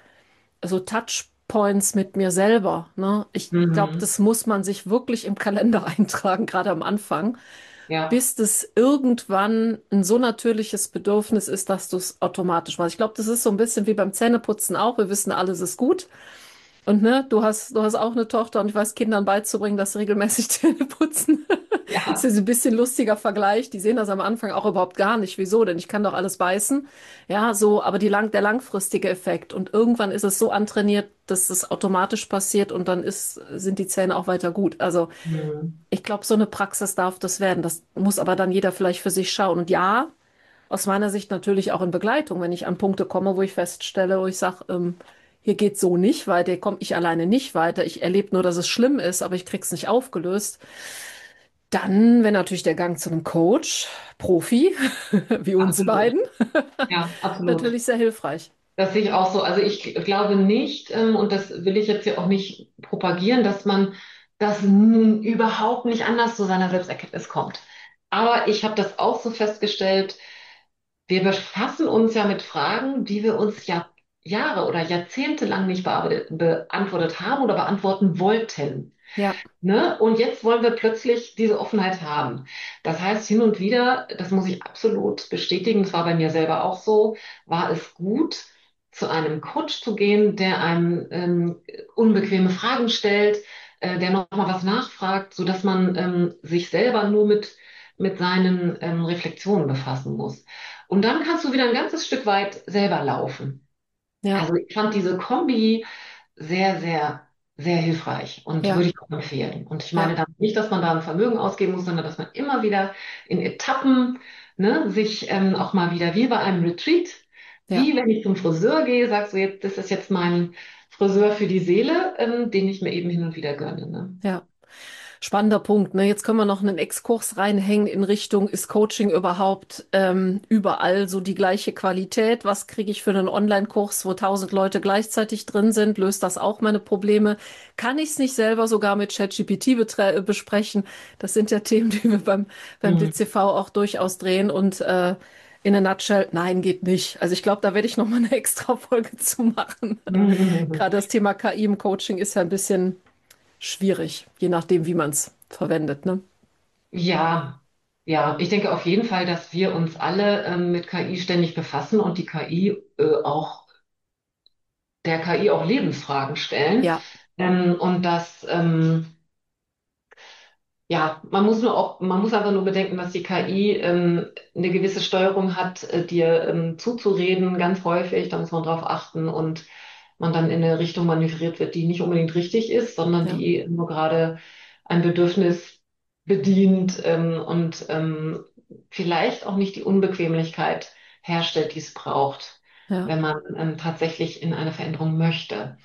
so Touchpoints mit mir selber, ne? Ich glaube, Hm. das muss man sich wirklich im Kalender eintragen, gerade am Anfang, Ja. bis das irgendwann ein so natürliches Bedürfnis ist, dass du es automatisch machst. Ich glaube, das ist so ein bisschen wie beim Zähneputzen auch. Wir wissen, alles ist gut. Und ne, du hast auch eine Tochter und ich weiß, Kindern beizubringen, dass sie regelmäßig Zähne putzen. Das ist Ja. ja so ein bisschen lustiger Vergleich. Die sehen das am Anfang auch überhaupt gar nicht. Wieso? Denn ich kann doch alles beißen. Ja, so, aber der langfristige Effekt. Und irgendwann ist es so antrainiert, dass es automatisch passiert und dann sind die Zähne auch weiter gut. Also Hm. ich glaube, so eine Praxis darf das werden. Das muss aber dann jeder vielleicht für sich schauen. Und ja, aus meiner Sicht natürlich auch in Begleitung, wenn ich an Punkte komme, wo ich feststelle, wo ich sage, hier geht so nicht weiter, hier komme ich alleine nicht weiter, ich erlebe nur, dass es schlimm ist, aber ich krieg's nicht aufgelöst. Dann wäre natürlich der Gang zu einem Coach, Profi, wie uns Absolut. beiden, Ja, absolut. natürlich sehr hilfreich. Das sehe ich auch so. Also ich glaube nicht, und das will ich jetzt hier auch nicht propagieren, dass man das überhaupt nicht anders zu seiner Selbsterkenntnis kommt. Aber ich habe das auch so festgestellt, wir befassen uns ja mit Fragen, die wir uns ja Jahre oder Jahrzehnte lang nicht beantwortet haben oder beantworten wollten. Ja, Ne? Und jetzt wollen wir plötzlich diese Offenheit haben. Das heißt, hin und wieder, das muss ich absolut bestätigen, das war bei mir selber auch so, war es gut, zu einem Coach zu gehen, der einem unbequeme Fragen stellt, der nochmal was nachfragt, sodass man sich selber nur mit seinen Reflexionen befassen muss. Und dann kannst du wieder ein ganzes Stück weit selber laufen. ja, Also ich fand diese Kombi sehr, sehr, sehr hilfreich und ja, würde ich auch empfehlen. Und ich meine ja, damit nicht, dass man da ein Vermögen ausgeben muss, sondern dass man immer wieder in Etappen, ne, sich auch mal wieder wie bei einem Retreat, ja. wie wenn ich zum Friseur gehe, sagst du jetzt, das ist jetzt mein Friseur für die Seele, den ich mir eben hin und wieder gönne. Ne? Ja. Spannender Punkt, ne? Jetzt können wir noch einen Exkurs reinhängen in Richtung, ist Coaching überhaupt überall so die gleiche Qualität? Was kriege ich für einen Online-Kurs, wo 1000 Leute gleichzeitig drin sind? Löst das auch meine Probleme? Kann ich es nicht selber sogar mit ChatGPT besprechen? Das sind ja Themen, die wir beim Mhm. DCV auch durchaus drehen und in a nutshell, nein, geht nicht. Also ich glaube, da werde ich noch mal eine extra Folge zu machen. Gerade das Thema KI im Coaching ist ja ein bisschen schwierig, je nachdem, wie man es verwendet, ne? Ja, ja, ich denke auf jeden Fall, dass wir uns alle mit KI ständig befassen und die KI auch der KI auch Lebensfragen stellen. Ja, Und dass, ja, man muss einfach nur bedenken, dass die KI eine gewisse Steuerung hat, dir zuzureden, ganz häufig. Da muss man drauf achten und man dann in eine Richtung manövriert wird, die nicht unbedingt richtig ist, sondern ja, die nur gerade ein Bedürfnis bedient und vielleicht auch nicht die Unbequemlichkeit herstellt, die es braucht, ja, wenn man tatsächlich in eine Veränderung möchte.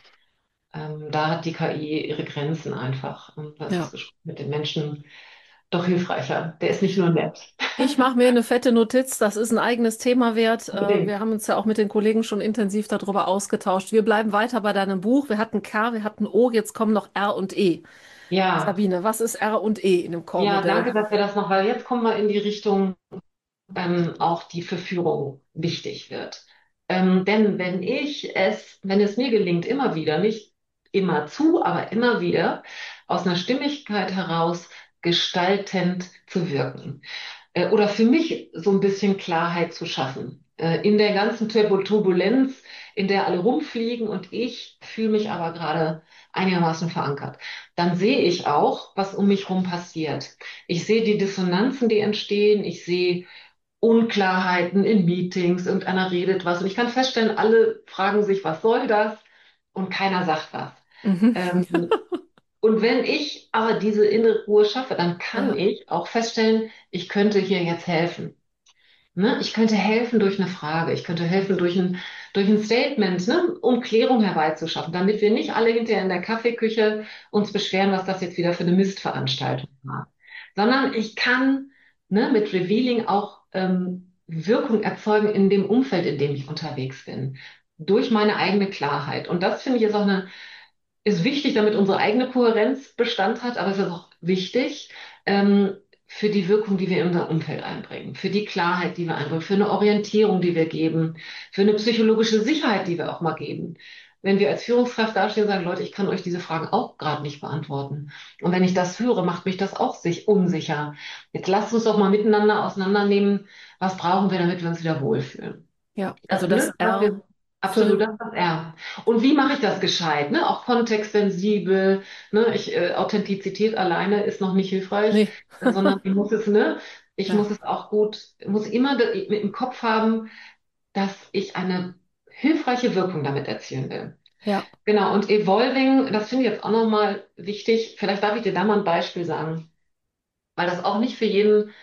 Da hat die KI ihre Grenzen einfach. Und das ist ja. das Gespräch mit den Menschen doch hilfreicher. Der ist nicht nur nett. Ich mache mir eine fette Notiz, das ist ein eigenes Thema wert. Wir Unbedingt. haben uns ja auch mit den Kollegen schon intensiv darüber ausgetauscht. Wir bleiben weiter bei deinem Buch. Wir hatten K, wir hatten O, jetzt kommen noch R und E. Ja, Sabine, was ist R und E in dem ja, Core-Modell? danke, dass wir das noch, weil jetzt kommen wir in die Richtung, auch die für Führung wichtig wird. Denn wenn es mir gelingt, immer wieder, nicht immer zu, aber immer wieder, aus einer Stimmigkeit heraus gestaltend zu wirken, oder für mich so ein bisschen Klarheit zu schaffen. In der ganzen Turbulenz, in der alle rumfliegen und ich fühle mich aber gerade einigermaßen verankert. Dann sehe ich auch, was um mich herum passiert. Ich sehe die Dissonanzen, die entstehen. Ich sehe Unklarheiten in Meetings. Irgendeiner redet was. Und ich kann feststellen, alle fragen sich, was soll das? Und keiner sagt was. Mhm. Ähm, und wenn ich aber diese innere Ruhe schaffe, dann kann Ja, ich auch feststellen, ich könnte hier jetzt helfen. Ne? Ich könnte helfen durch eine Frage, ich könnte helfen durch ein Statement, ne? Um Klärung herbeizuschaffen, damit wir nicht alle hinterher in der Kaffeeküche uns beschweren, was das jetzt wieder für eine Mistveranstaltung war. Sondern ich kann, ne, mit Revealing auch Wirkung erzeugen in dem Umfeld, in dem ich unterwegs bin. Durch meine eigene Klarheit. Und das finde ich ist wichtig, damit unsere eigene Kohärenz Bestand hat, aber es ist auch wichtig für die Wirkung, die wir in unser Umfeld einbringen, für die Klarheit, die wir einbringen, für eine Orientierung, die wir geben, für eine psychologische Sicherheit, die wir auch mal geben. Wenn wir als Führungskraft dastehen und sagen, Leute, ich kann euch diese Fragen auch gerade nicht beantworten. Und wenn ich das höre, macht mich das auch sich unsicher. Jetzt lasst uns doch mal miteinander auseinandernehmen, was brauchen wir, damit wir uns wieder wohlfühlen. ja, also Das, das ne, was R wir absolut, für, das ist das R. Und wie mache ich das gescheit? Ne? Auch kontextsensibel. Ne? Authentizität alleine ist noch nicht hilfreich, nee, sondern ich ja, muss es auch gut, muss immer im Kopf haben, dass ich eine hilfreiche Wirkung damit erzielen will. ja, Genau, und Evolving, das finde ich jetzt auch nochmal wichtig. Vielleicht darf ich dir da mal ein Beispiel sagen, weil das auch nicht für jeden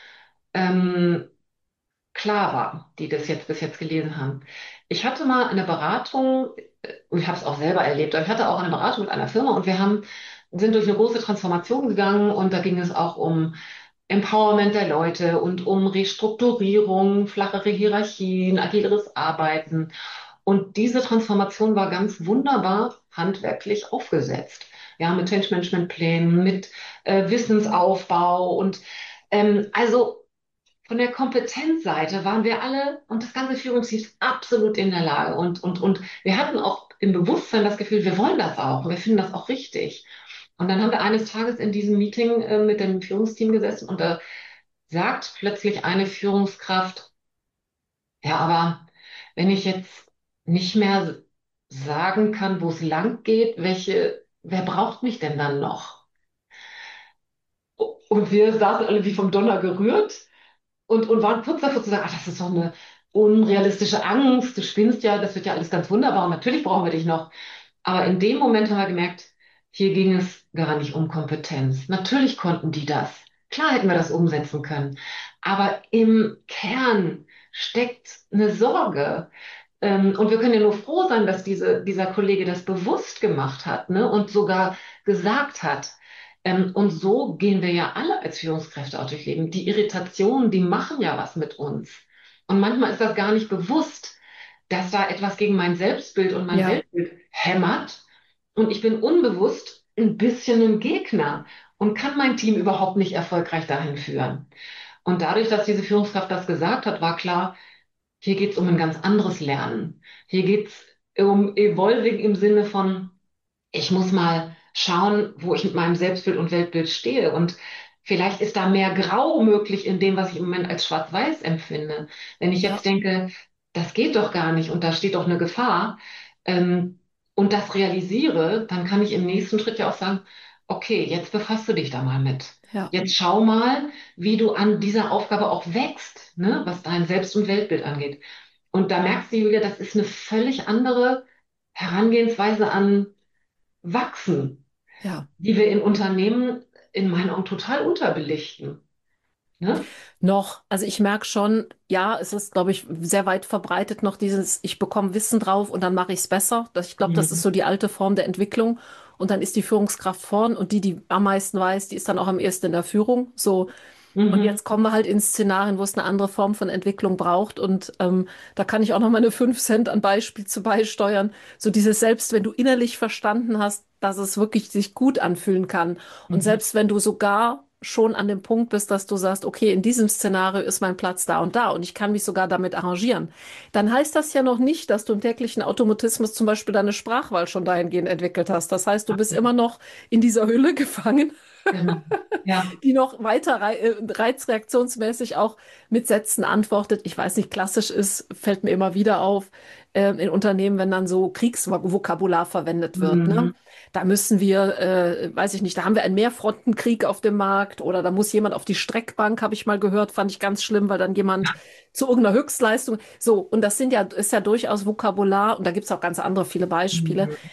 ähm, klar war, die das jetzt bis jetzt gelesen haben. Ich hatte mal eine Beratung, und ich habe es auch selber erlebt, aber ich hatte auch eine Beratung mit einer Firma und sind durch eine große Transformation gegangen und da ging es auch um Empowerment der Leute und um Restrukturierung, flachere Hierarchien, agileres Arbeiten. Und diese Transformation war ganz wunderbar handwerklich aufgesetzt. Ja, mit Change Management Plänen, mit Wissensaufbau und also von der Kompetenzseite waren wir alle und das ganze Führungsteam absolut in der Lage. Und wir hatten auch im Bewusstsein das Gefühl, wir wollen das auch und wir finden das auch richtig. Und dann haben wir eines Tages in diesem Meeting mit dem Führungsteam gesessen und da sagt plötzlich eine Führungskraft, ja, aber wenn ich jetzt nicht mehr sagen kann, wo es lang geht, wer braucht mich denn dann noch? Und wir saßen alle wie vom Donner gerührt und waren kurz davor zu sagen, ach, das ist doch eine unrealistische Angst, du spinnst ja, das wird ja alles ganz wunderbar und natürlich brauchen wir dich noch. Aber in dem Moment haben wir gemerkt, hier ging es gar nicht um Kompetenz. Natürlich konnten die das. Klar hätten wir das umsetzen können. Aber im Kern steckt eine Sorge. Und wir können ja nur froh sein, dass dieser Kollege das bewusst gemacht hat, ne? Und sogar gesagt hat. Und so gehen wir ja alle als Führungskräfte auch durch Leben. Die Irritationen, die machen ja was mit uns. Und manchmal ist das gar nicht bewusst, dass da etwas gegen mein Selbstbild und mein Ja, Weltbild hämmert. Und ich bin unbewusst ein bisschen ein Gegner und kann mein Team überhaupt nicht erfolgreich dahin führen. Und dadurch, dass diese Führungskraft das gesagt hat, war klar, hier geht es um ein ganz anderes Lernen. Hier geht es um Evolving im Sinne von, ich muss mal schauen, wo ich mit meinem Selbstbild und Weltbild stehe. Und vielleicht ist da mehr Grau möglich in dem, was ich im Moment als schwarz-weiß empfinde. Wenn ich ja, jetzt denke, das geht doch gar nicht und da steht doch eine Gefahr, ähm, und das realisiere, dann kann ich im nächsten Schritt ja auch sagen, okay, jetzt befasst du dich da mal mit. ja. Jetzt schau mal, wie du an dieser Aufgabe auch wächst, ne, was dein Selbst- und Weltbild angeht. Und da merkst du, Julia, das ist eine völlig andere Herangehensweise an Wachsen, Ja. die wir in Unternehmen in meinen Augen total unterbelichten. Ne? Noch, also ich merke schon, ja, es ist, glaube ich, sehr weit verbreitet noch dieses, ich bekomme Wissen drauf und dann mache ich es besser. Ich glaube, das ist Mhm. so die alte Form der Entwicklung. Und dann ist die Führungskraft vorn und die am meisten weiß, die ist dann auch am ehesten in der Führung. So. Und Mhm. jetzt kommen wir halt in Szenarien, wo es eine andere Form von Entwicklung braucht. Und da kann ich auch noch meine 5 Cent an Beispiel zu beisteuern. So dieses selbst, wenn du innerlich verstanden hast, dass es wirklich sich gut anfühlen kann. Und Mhm. selbst wenn du sogar schon an dem Punkt bist, dass du sagst, okay, in diesem Szenario ist mein Platz da und ich kann mich sogar damit arrangieren, dann heißt das ja noch nicht, dass du im täglichen Automatismus zum Beispiel deine Sprachwahl schon dahingehend entwickelt hast. Das heißt, du bist immer noch in dieser Hülle gefangen, Genau. Ja. die noch weiter reizreaktionsmäßig auch mit Sätzen antwortet. Ich weiß nicht, klassisch ist, fällt mir immer wieder auf, in Unternehmen, wenn dann so Kriegsvokabular verwendet wird, ne? Mhm. Da müssen wir, weiß ich nicht, da haben wir einen Mehrfrontenkrieg auf dem Markt oder da muss jemand auf die Streckbank, habe ich mal gehört, fand ich ganz schlimm, weil dann jemand zu irgendeiner Höchstleistung, so, und das ist ja durchaus Vokabular und da gibt es auch ganz andere viele Beispiele. Mhm.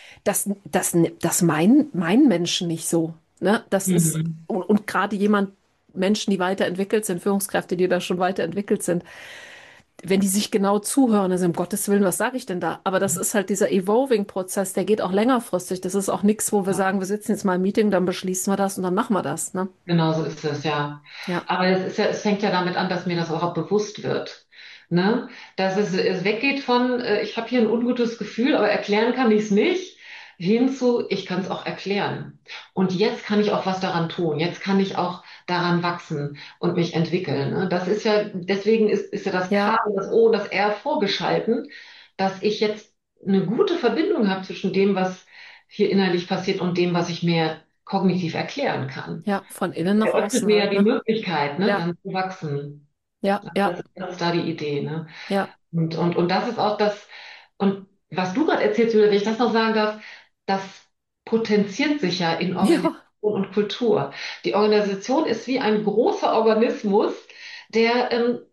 Das meinen Menschen nicht so. Ne? Das ist, Mhm. und gerade Menschen, die weiterentwickelt sind, Führungskräfte, die da schon weiterentwickelt sind, wenn die sich genau zuhören, also um Gottes Willen, was sage ich denn da? Aber das ist halt dieser Evolving-Prozess, der geht auch längerfristig. Das ist auch nichts, wo wir Ja. sagen, wir sitzen jetzt mal im Meeting, dann beschließen wir das und dann machen wir das. Ne? Genau so ist es, ja. Ja, Aber es fängt ja damit an, dass mir das auch bewusst wird. Ne? Dass es weggeht von, ich habe hier ein ungutes Gefühl, aber erklären kann ich es nicht, hin zu, ich kann es auch erklären. Und jetzt kann ich auch was daran tun. Jetzt kann ich auch daran wachsen und mich entwickeln. Ne? Das ist ja, deswegen ist ja das K ja, und das O und das R vorgeschalten, dass ich jetzt eine gute Verbindung habe zwischen dem, was hier innerlich passiert und dem, was ich mir kognitiv erklären kann. ja, von innen nach Eröffnet außen mir ja halt, die ne? Möglichkeit, ne, Ja, dann zu wachsen. ja, ja, Das ist da die Idee, ne? ja, Und das ist auch das, und was du gerade erzählst, Julia, wenn ich das noch sagen darf, das potenziert sich ja in Organisation ja, und Kultur. Die Organisation ist wie ein großer Organismus, der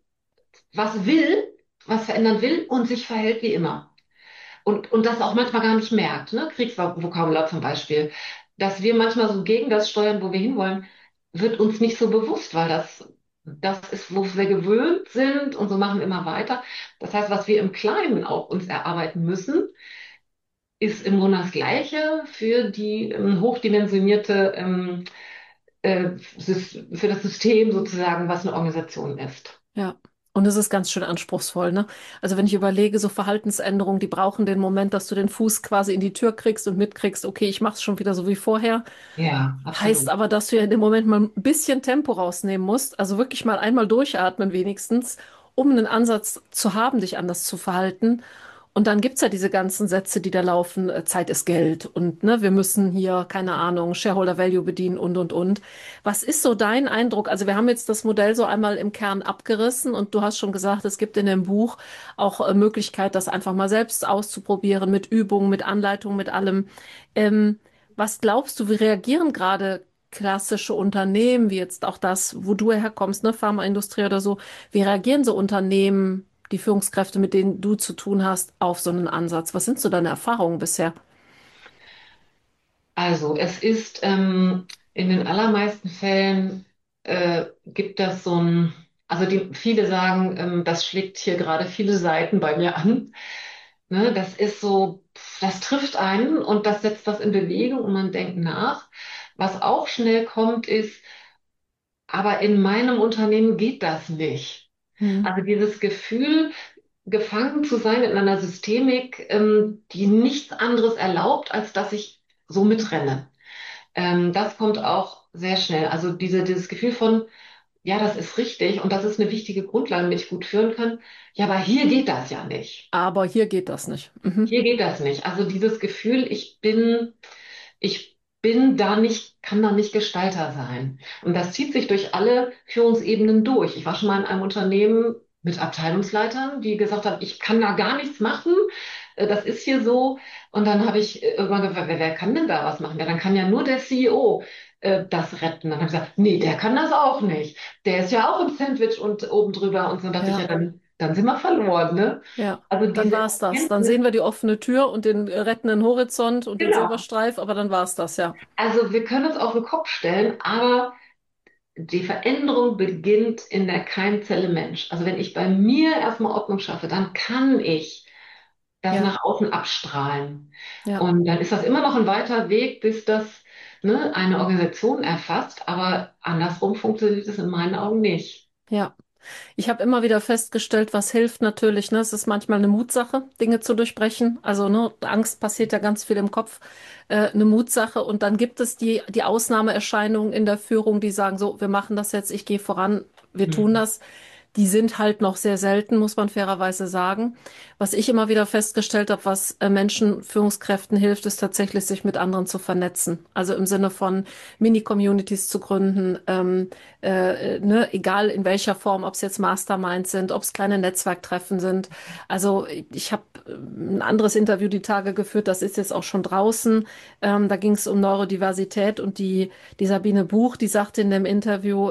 was will, was verändern will und sich verhält wie immer. Und das auch manchmal gar nicht merkt, ne? Kriegsvokabular zum Beispiel. Dass wir manchmal so gegen das steuern, wo wir hinwollen, wird uns nicht so bewusst, weil das ist, wo wir gewöhnt sind und so machen wir immer weiter. Das heißt, was wir im Kleinen auch uns erarbeiten müssen, ist im Grunde das Gleiche für die hochdimensionierte, für das System sozusagen, was eine Organisation ist. Ja. Und es ist ganz schön anspruchsvoll, ne? Also wenn ich überlege, so Verhaltensänderungen, die brauchen den Moment, dass du den Fuß quasi in die Tür kriegst und mitkriegst, okay, ich mach's schon wieder so wie vorher. Ja, Heißt absolut. aber, dass du ja in dem Moment mal ein bisschen Tempo rausnehmen musst, also wirklich mal einmal durchatmen wenigstens, um einen Ansatz zu haben, dich anders zu verhalten. Und dann gibt's ja diese ganzen Sätze, die da laufen, Zeit ist Geld und ne, wir müssen hier, keine Ahnung, Shareholder Value bedienen und. Was ist so dein Eindruck? Also wir haben jetzt das Modell so einmal im Kern abgerissen und du hast schon gesagt, es gibt in dem Buch auch Möglichkeit, das einfach mal selbst auszuprobieren mit Übungen, mit Anleitungen, mit allem. Ähm, Was glaubst du, wie reagieren gerade klassische Unternehmen, wie jetzt auch das, wo du herkommst, ne, Pharmaindustrie oder so, wie reagieren so Unternehmen, die Führungskräfte, mit denen du zu tun hast, auf so einen Ansatz? Was sind so deine Erfahrungen bisher? Also es ist in den allermeisten Fällen gibt das so ein, also viele sagen, das schlägt hier gerade viele Seiten bei mir an. Ne, das ist so, das trifft einen und das setzt was in Bewegung und man denkt nach. Was auch schnell kommt, ist, aber in meinem Unternehmen geht das nicht. Hm. Also dieses Gefühl, gefangen zu sein in einer Systemik, die nichts anderes erlaubt, als dass ich so mitrenne. Das kommt auch sehr schnell. Also dieses Gefühl von, ja, das ist richtig und das ist eine wichtige Grundlage, mit der ich gut führen kann. Ja, aber hier geht das ja nicht. Aber hier geht das nicht. Mhm. Hier geht das nicht. Also dieses Gefühl, ich bin da nicht, kann da nicht Gestalter sein. Und das zieht sich durch alle Führungsebenen durch. Ich war schon mal in einem Unternehmen mit Abteilungsleitern, die gesagt haben, ich kann da gar nichts machen. Das ist hier so. Und dann habe ich irgendwann gefragt, wer kann denn da was machen? Ja, dann kann ja nur der CEO das retten. Dann habe ich gesagt, nee, der kann das auch nicht. Der ist ja auch im Sandwich und oben drüber. Und so dachte ich, ja, Ja, dann sind wir verloren, ne? ja. Also Dann diese war's das. Dann Erkenntnis, sehen wir die offene Tür und den rettenden Horizont und den genau. Silberstreif, aber dann war's das, ja. Also wir können uns auf den Kopf stellen, aber die Veränderung beginnt in der Keimzelle Mensch. Also wenn ich bei mir erstmal Ordnung schaffe, dann kann ich das Ja, nach außen abstrahlen. ja, Und dann ist das immer noch ein weiter Weg, bis das, ne, eine Organisation erfasst, aber andersrum funktioniert es in meinen Augen nicht. ja. Ich habe immer wieder festgestellt, was hilft natürlich, ne? Es ist manchmal eine Mutsache, Dinge zu durchbrechen. Also, ne, Angst passiert ja ganz viel im Kopf, eine Mutsache. Und dann gibt es die Ausnahmeerscheinungen in der Führung, die sagen so, wir machen das jetzt, ich gehe voran, wir tun Hm. das. Die sind halt noch sehr selten, muss man fairerweise sagen. Was ich immer wieder festgestellt habe, was Menschen, Führungskräften hilft, ist tatsächlich, sich mit anderen zu vernetzen. Also im Sinne von Mini-Communities zu gründen, ne, egal in welcher Form, ob es jetzt Masterminds sind, ob es kleine Netzwerktreffen sind. Also ich habe ein anderes Interview die Tage geführt, das ist jetzt auch schon draußen. Da ging es um Neurodiversität und die Sabine Buch, die sagte in dem Interview,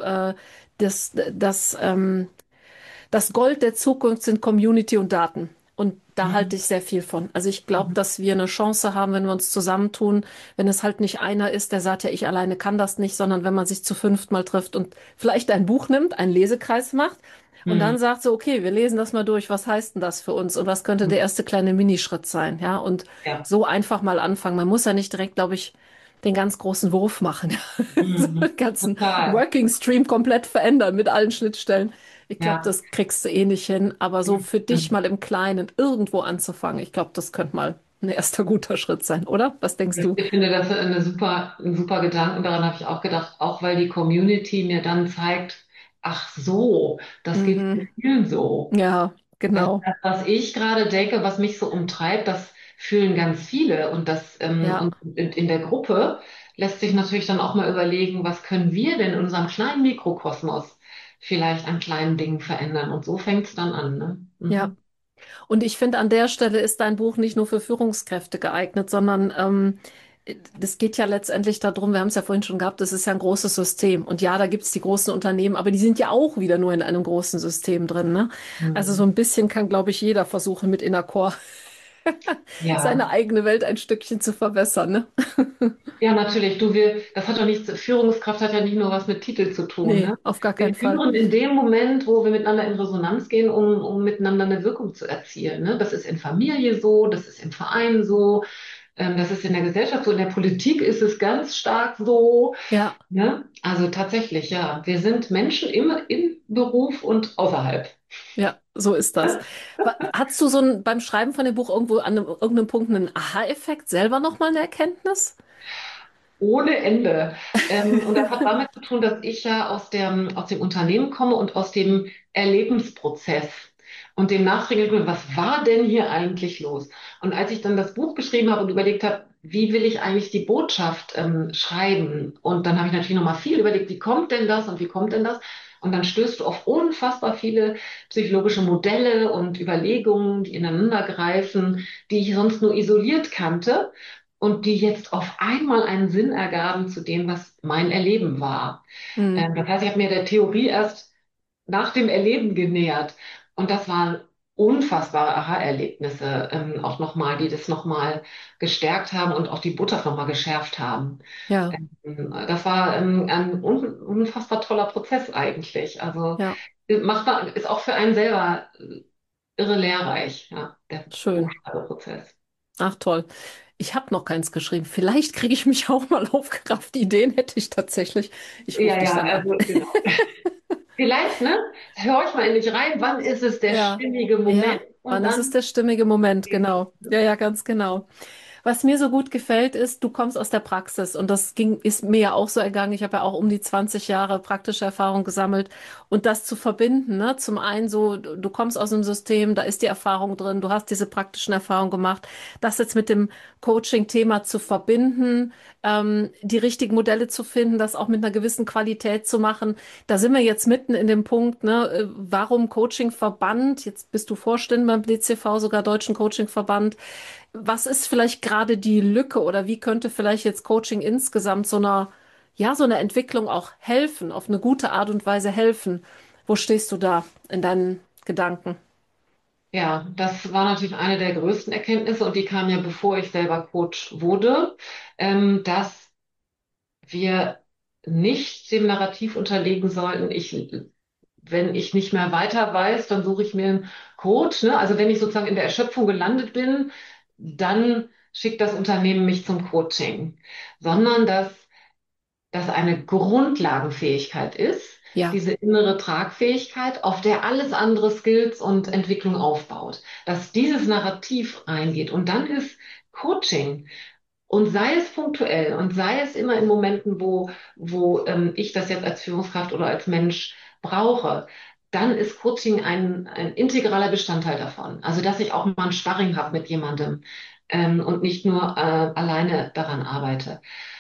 das Gold der Zukunft sind Community und Daten. Und da halte Mhm. ich sehr viel von. Also ich glaube, dass wir eine Chance haben, wenn wir uns zusammentun, wenn es halt nicht einer ist, der sagt, ja, ich alleine kann das nicht, sondern wenn man sich zu fünft mal trifft und vielleicht ein Buch nimmt, einen Lesekreis macht und dann Hm. sagt so, okay, wir lesen das mal durch, was heißt denn das für uns und was könnte der erste kleine Minischritt sein, ja? Und Ja. so einfach mal anfangen. Man muss ja nicht direkt, glaube ich, den ganz großen Wurf machen, so Mhm. den ganzen Total. Working Stream komplett verändern mit allen Schnittstellen. Ich glaube, Ja. das kriegst du eh nicht hin, aber so für dich Mhm. mal im Kleinen irgendwo anzufangen, ich glaube, das könnte mal ein erster guter Schritt sein, oder? Was denkst du? Ich finde das ein super Gedanken. Daran habe ich auch gedacht, auch weil die Community mir dann zeigt, ach so, das geht Mhm. vielen so. Ja, genau. Das, was ich gerade denke, was mich so umtreibt, das fühlen ganz viele. Und Ja, und in der Gruppe lässt sich natürlich dann auch mal überlegen, was können wir denn in unserem kleinen Mikrokosmos vielleicht an kleinen Dingen verändern? Und so fängt es dann an, ne? ja. Mhm. Und ich finde, an der Stelle ist dein Buch nicht nur für Führungskräfte geeignet, sondern das geht ja letztendlich darum, wir haben es ja vorhin schon gehabt, das ist ja ein großes System. Und ja, da gibt es die großen Unternehmen, aber die sind ja auch wieder nur in einem großen System drin, ne? Also so Mhm. ein bisschen kann, glaube ich, jeder versuchen, mit Inner Core seine Ja. eigene Welt ein Stückchen zu verbessern, ne? Ja, natürlich. Das hat doch nichts, Führungskraft hat ja nicht nur was mit Titel zu tun, Nee, ne? auf gar Wir keinen Fall. führen in dem Moment, wo wir miteinander in Resonanz gehen, um miteinander eine Wirkung zu erzielen, ne? Das ist in Familie so, das ist im Verein so, Das ist in der Gesellschaft so, in der Politik ist es ganz stark so. Ja, Ne? Also tatsächlich, ja. Wir sind Menschen immer im Beruf und außerhalb. ja, so ist das. Hattest du beim Schreiben von dem Buch irgendwo an irgendeinem Punkt einen Aha-Effekt selber nochmal eine Erkenntnis? Ohne Ende. Und das hat damit zu tun, dass ich ja aus dem Unternehmen komme und aus dem Erlebensprozess und dem nachdringlichen, was war denn hier eigentlich los? Und als ich dann das Buch geschrieben habe und überlegt habe, wie will ich eigentlich die Botschaft schreiben? Und dann habe ich natürlich nochmal viel überlegt, wie kommt denn das und wie kommt denn das? Und dann stößt du auf unfassbar viele psychologische Modelle und Überlegungen, die ineinander greifen, die ich sonst nur isoliert kannte und die jetzt auf einmal einen Sinn ergaben zu dem, was mein Erleben war. Hm, Das heißt, ich habe mir der Theorie erst nach dem Erleben genähert. Und das waren unfassbare Aha-Erlebnisse, auch nochmal, die das nochmal gestärkt haben und auch die Botschaft nochmal geschärft haben. ja, Das war ein unfassbar toller Prozess eigentlich. Also ja, ist auch für einen selber irre lehrreich, ja, der schön. Buchschreibeprozess. Ach toll. Ich habe noch keins geschrieben. Vielleicht kriege ich mich auch mal aufgerafft. Die Ideen hätte ich tatsächlich. Ich rufe Ja, dich ja, dann an. also genau. Vielleicht, ne? Hör ich mal in dich rein, wann ist es der Ja, stimmige Moment? ja. Und Wann ist es dann. der stimmige Moment? Genau. Ja, ja, ganz genau. Was mir so gut gefällt, ist, du kommst aus der Praxis und ist mir ja auch so ergangen. Ich habe ja auch um die 20 Jahre praktische Erfahrung gesammelt und das zu verbinden, ne? Zum einen so, du kommst aus einem System, da ist die Erfahrung drin, du hast diese praktischen Erfahrungen gemacht, das jetzt mit dem Coaching-Thema zu verbinden, die richtigen Modelle zu finden, das auch mit einer gewissen Qualität zu machen. Da sind wir jetzt mitten in dem Punkt, ne? Warum Coaching-Verband? Jetzt bist du Vorstand beim DCV, sogar Deutschen Coaching-Verband. Was ist vielleicht gerade die Lücke oder wie könnte vielleicht jetzt Coaching insgesamt so einer Entwicklung auch helfen, auf eine gute Art und Weise helfen? Wo stehst du da in deinen Gedanken? Ja, das war natürlich eine der größten Erkenntnisse und die kam ja, bevor ich selber Coach wurde, dass wir nicht dem Narrativ unterlegen sollten, wenn ich nicht mehr weiter weiß, dann suche ich mir einen Coach, ne? Also wenn ich sozusagen in der Erschöpfung gelandet bin, dann schickt das Unternehmen mich zum Coaching, sondern dass das eine Grundlagenfähigkeit ist, Ja, diese innere Tragfähigkeit, auf der alles andere Skills und Entwicklung aufbaut, dass dieses Narrativ reingeht. Und dann ist Coaching, und sei es punktuell und sei es immer in Momenten, wo ich das jetzt als Führungskraft oder als Mensch brauche, dann ist Coaching ein integraler Bestandteil davon. Also, dass ich auch mal ein Sparring habe mit jemandem und nicht nur alleine daran arbeite.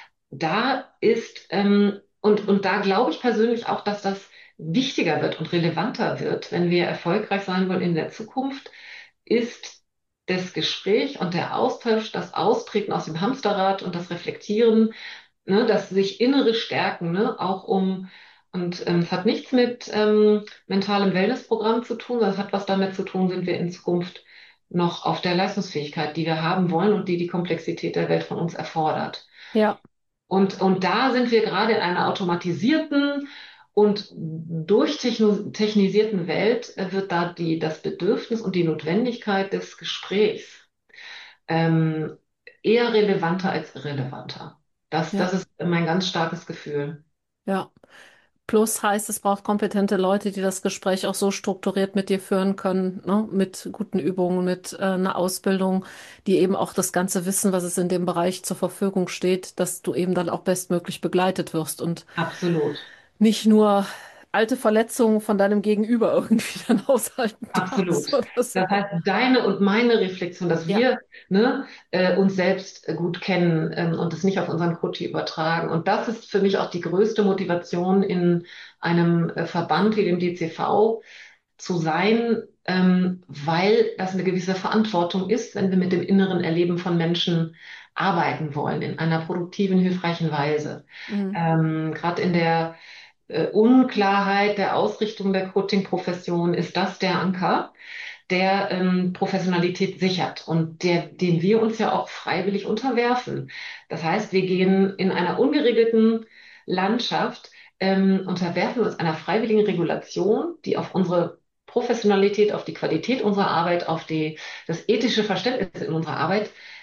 Und da glaube ich persönlich auch, dass das wichtiger wird und relevanter wird, wenn wir erfolgreich sein wollen in der Zukunft, ist das Gespräch und der Austausch, das Austreten aus dem Hamsterrad und das Reflektieren, ne, das sich innere Stärken, ne, und es hat nichts mit mentalem Wellnessprogramm zu tun, sondern es hat was damit zu tun, sind wir in Zukunft noch auf der Leistungsfähigkeit, die wir haben wollen und die die Komplexität der Welt von uns erfordert. ja, Und da sind wir gerade in einer automatisierten und durchtechnisierten Welt wird da das Bedürfnis und die Notwendigkeit des Gesprächs ähm, eher relevanter als irrelevanter. Das ja, ist mein ganz starkes Gefühl. ja. Plus heißt, es braucht kompetente Leute, die das Gespräch auch so strukturiert mit dir führen können, ne? Mit guten Übungen, mit einer Ausbildung, die eben auch das ganze Wissen, was es in dem Bereich zur Verfügung steht, dass du eben dann auch bestmöglich begleitet wirst und Absolut. nicht nur alte Verletzungen von deinem Gegenüber irgendwie dann aushalten darfst Absolut. oder so. Das heißt, deine und meine Reflexion, dass Ja, wir ne, uns selbst gut kennen und es nicht auf unseren Coach übertragen. Und das ist für mich auch die größte Motivation in einem Verband wie dem DCV zu sein, weil das eine gewisse Verantwortung ist, wenn wir mit dem inneren Erleben von Menschen arbeiten wollen, in einer produktiven, hilfreichen Weise. mhm. Gerade in der Unklarheit der Ausrichtung der Coaching-Profession ist das der Anker, der Professionalität sichert und den wir uns ja auch freiwillig unterwerfen. Das heißt, wir gehen in einer ungeregelten Landschaft, unterwerfen uns einer freiwilligen Regulation, die auf unsere Professionalität, auf die Qualität unserer Arbeit, das ethische Verständnis in unserer Arbeit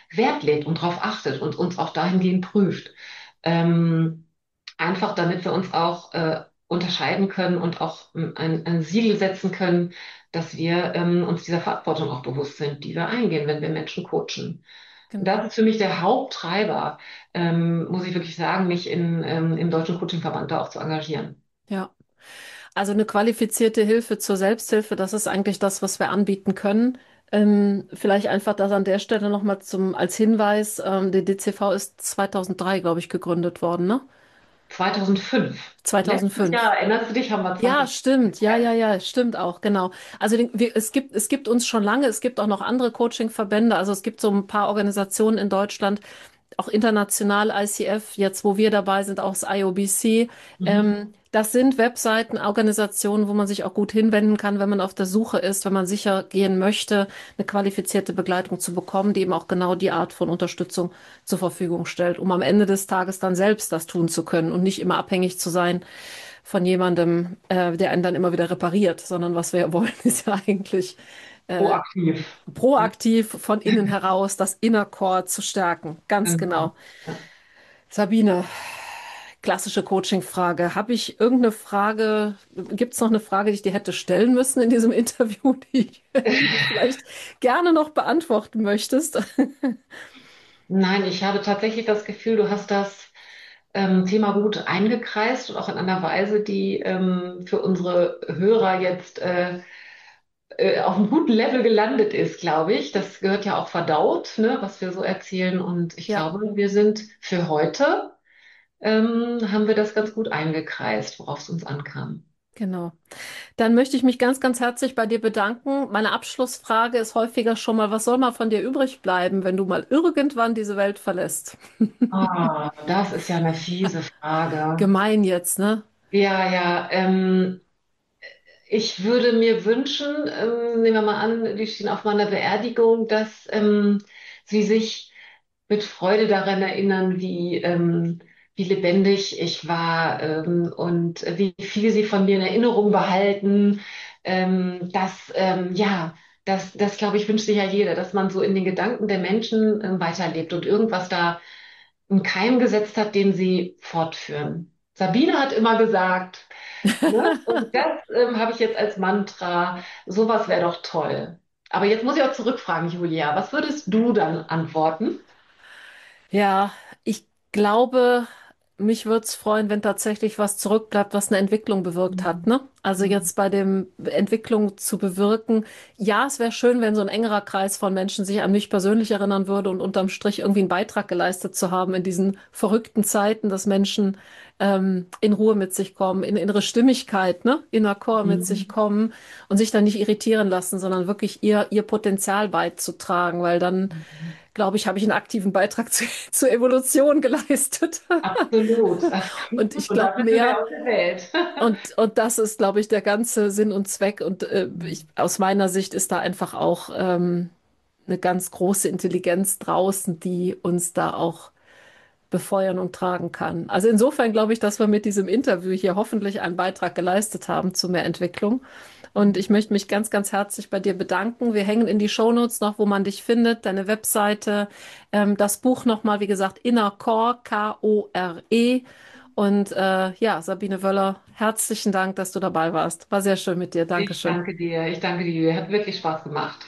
Wert legt und darauf achtet und uns auch dahingehend prüft. Ähm, Einfach damit wir uns auch unterscheiden können und auch ein Siegel setzen können, dass wir uns dieser Verantwortung auch bewusst sind, die wir eingehen, wenn wir Menschen coachen. Und Genau. das ist für mich der Haupttreiber, muss ich wirklich sagen, mich im Deutschen Coachingverband da auch zu engagieren. Ja. Also eine qualifizierte Hilfe zur Selbsthilfe, das ist eigentlich das, was wir anbieten können. Vielleicht einfach das an der Stelle nochmal als Hinweis. Die DCV ist 2003, glaube ich, gegründet worden, ne? 2005. Letztes 2005. Jahr, erinnerst du dich, haben wir Ja, 20. stimmt. Ja, stimmt auch, genau. Also es gibt uns schon lange, es gibt auch noch andere Coaching-Verbände, also es gibt so ein paar Organisationen in Deutschland, auch international ICF, jetzt wo wir dabei sind, auch das IOBC. Mhm. Das sind Webseiten, Organisationen, wo man sich auch gut hinwenden kann, wenn man auf der Suche ist, wenn man sicher gehen möchte, eine qualifizierte Begleitung zu bekommen, die eben auch genau die Art von Unterstützung zur Verfügung stellt, um am Ende des Tages dann selbst das tun zu können und nicht immer abhängig zu sein von jemandem, der einen dann immer wieder repariert, sondern was wir wollen, ist ja eigentlich äh, Proaktiv. proaktiv von innen heraus das Inner Core zu stärken. Ganz Genau. genau. Ja. Sabine, klassische Coaching-Frage. Habe ich irgendeine Frage, gibt es noch eine Frage, die ich dir hätte stellen müssen in diesem Interview, die du vielleicht gerne noch beantworten möchtest? Nein, ich habe tatsächlich das Gefühl, du hast das Thema gut eingekreist und auch in einer Weise, die für unsere Hörer jetzt auf einem guten Level gelandet ist, glaube ich. Das gehört ja auch verdaut, ne, was wir so erzählen. Und ich Ja, glaube, wir sind für heute, haben wir das ganz gut eingekreist, worauf es uns ankam. genau. Dann möchte ich mich ganz, ganz herzlich bei dir bedanken. Meine Abschlussfrage ist häufiger schon mal, was soll mal von dir übrig bleiben, wenn du mal irgendwann diese Welt verlässt? Ah, das ist ja eine fiese Frage. Gemein jetzt, ne? Ja, ja, ich würde mir wünschen, nehmen wir mal an, die stehen auf meiner Beerdigung, dass sie sich mit Freude daran erinnern, wie lebendig ich war und wie viel sie von mir in Erinnerung behalten. Ja, das glaube ich, wünscht sich ja jeder, dass man so in den Gedanken der Menschen weiterlebt und irgendwas da einen Keim gesetzt hat, den sie fortführen. Sabine hat immer gesagt, ne? Und das habe ich jetzt als Mantra. Sowas wäre doch toll. Aber jetzt muss ich auch zurückfragen, Julia, was würdest du dann antworten? Ja, ich glaube, mich würde es freuen, wenn tatsächlich was zurückbleibt, was eine Entwicklung bewirkt hat, Mhm. ne? Also jetzt bei dem Entwicklung zu bewirken. Ja, es wäre schön, wenn so ein engerer Kreis von Menschen sich an mich persönlich erinnern würde und unterm Strich irgendwie einen Beitrag geleistet zu haben in diesen verrückten Zeiten, dass Menschen in Ruhe mit sich kommen, in innere Stimmigkeit, ne? Inner Core mit sich Mhm. kommen und sich dann nicht irritieren lassen, sondern wirklich ihr Potenzial beizutragen, weil dann glaube ich, habe ich einen aktiven Beitrag zur Evolution geleistet. Absolut, Und absolut. ich Und glaube dafür sind wir mehr, auf der Welt. und das ist, glaube ich, der ganze Sinn und Zweck. Und aus meiner Sicht ist da einfach auch eine ganz große Intelligenz draußen, die uns da auch befeuern und tragen kann. Also insofern glaube ich, dass wir mit diesem Interview hier hoffentlich einen Beitrag geleistet haben zu mehr Entwicklung. Und ich möchte mich ganz, ganz herzlich bei dir bedanken. Wir hängen in die Shownotes noch, wo man dich findet, deine Webseite, das Buch nochmal, wie gesagt, Inner Core, Kore. Und ja, Sabine Wöller, herzlichen Dank, dass du dabei warst. War sehr schön mit dir. Ich Dankeschön. danke dir. Ich danke dir. Hat wirklich Spaß gemacht.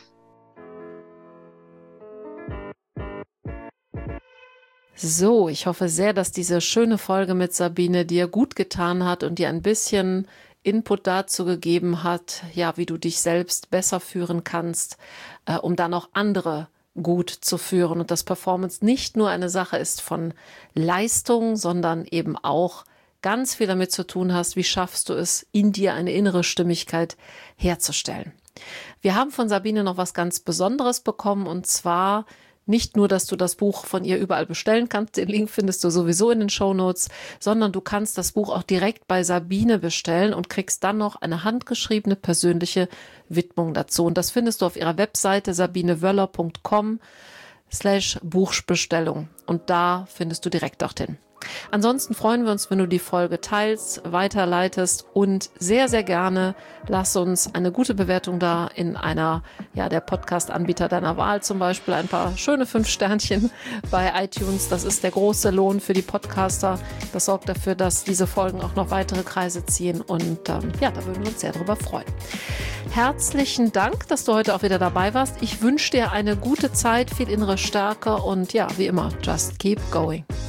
So, ich hoffe sehr, dass diese schöne Folge mit Sabine dir gut getan hat und dir ein bisschen Input dazu gegeben hat, ja, wie du dich selbst besser führen kannst, um dann auch andere gut zu führen und dass Performance nicht nur eine Sache ist von Leistung, sondern eben auch ganz viel damit zu tun hast, wie schaffst du es, in dir eine innere Stimmigkeit herzustellen. Wir haben von Sabine noch was ganz Besonderes bekommen und zwar nicht nur, dass du das Buch von ihr überall bestellen kannst, den Link findest du sowieso in den Shownotes, sondern du kannst das Buch auch direkt bei Sabine bestellen und kriegst dann noch eine handgeschriebene persönliche Widmung dazu. Und das findest du auf ihrer Webseite sabinewöller.com/Buchbestellung. Und da findest du direkt auch den. Ansonsten freuen wir uns, wenn du die Folge teilst, weiterleitest und sehr, sehr gerne lass uns eine gute Bewertung da in einer, der Podcast-Anbieter deiner Wahl zum Beispiel, ein paar schöne 5 Sternchen bei iTunes. Das ist der große Lohn für die Podcaster. Das sorgt dafür, dass diese Folgen auch noch weitere Kreise ziehen und da würden wir uns sehr darüber freuen. Herzlichen Dank, dass du heute auch wieder dabei warst. Ich wünsche dir eine gute Zeit, viel innere Stärke und wie immer, just keep going.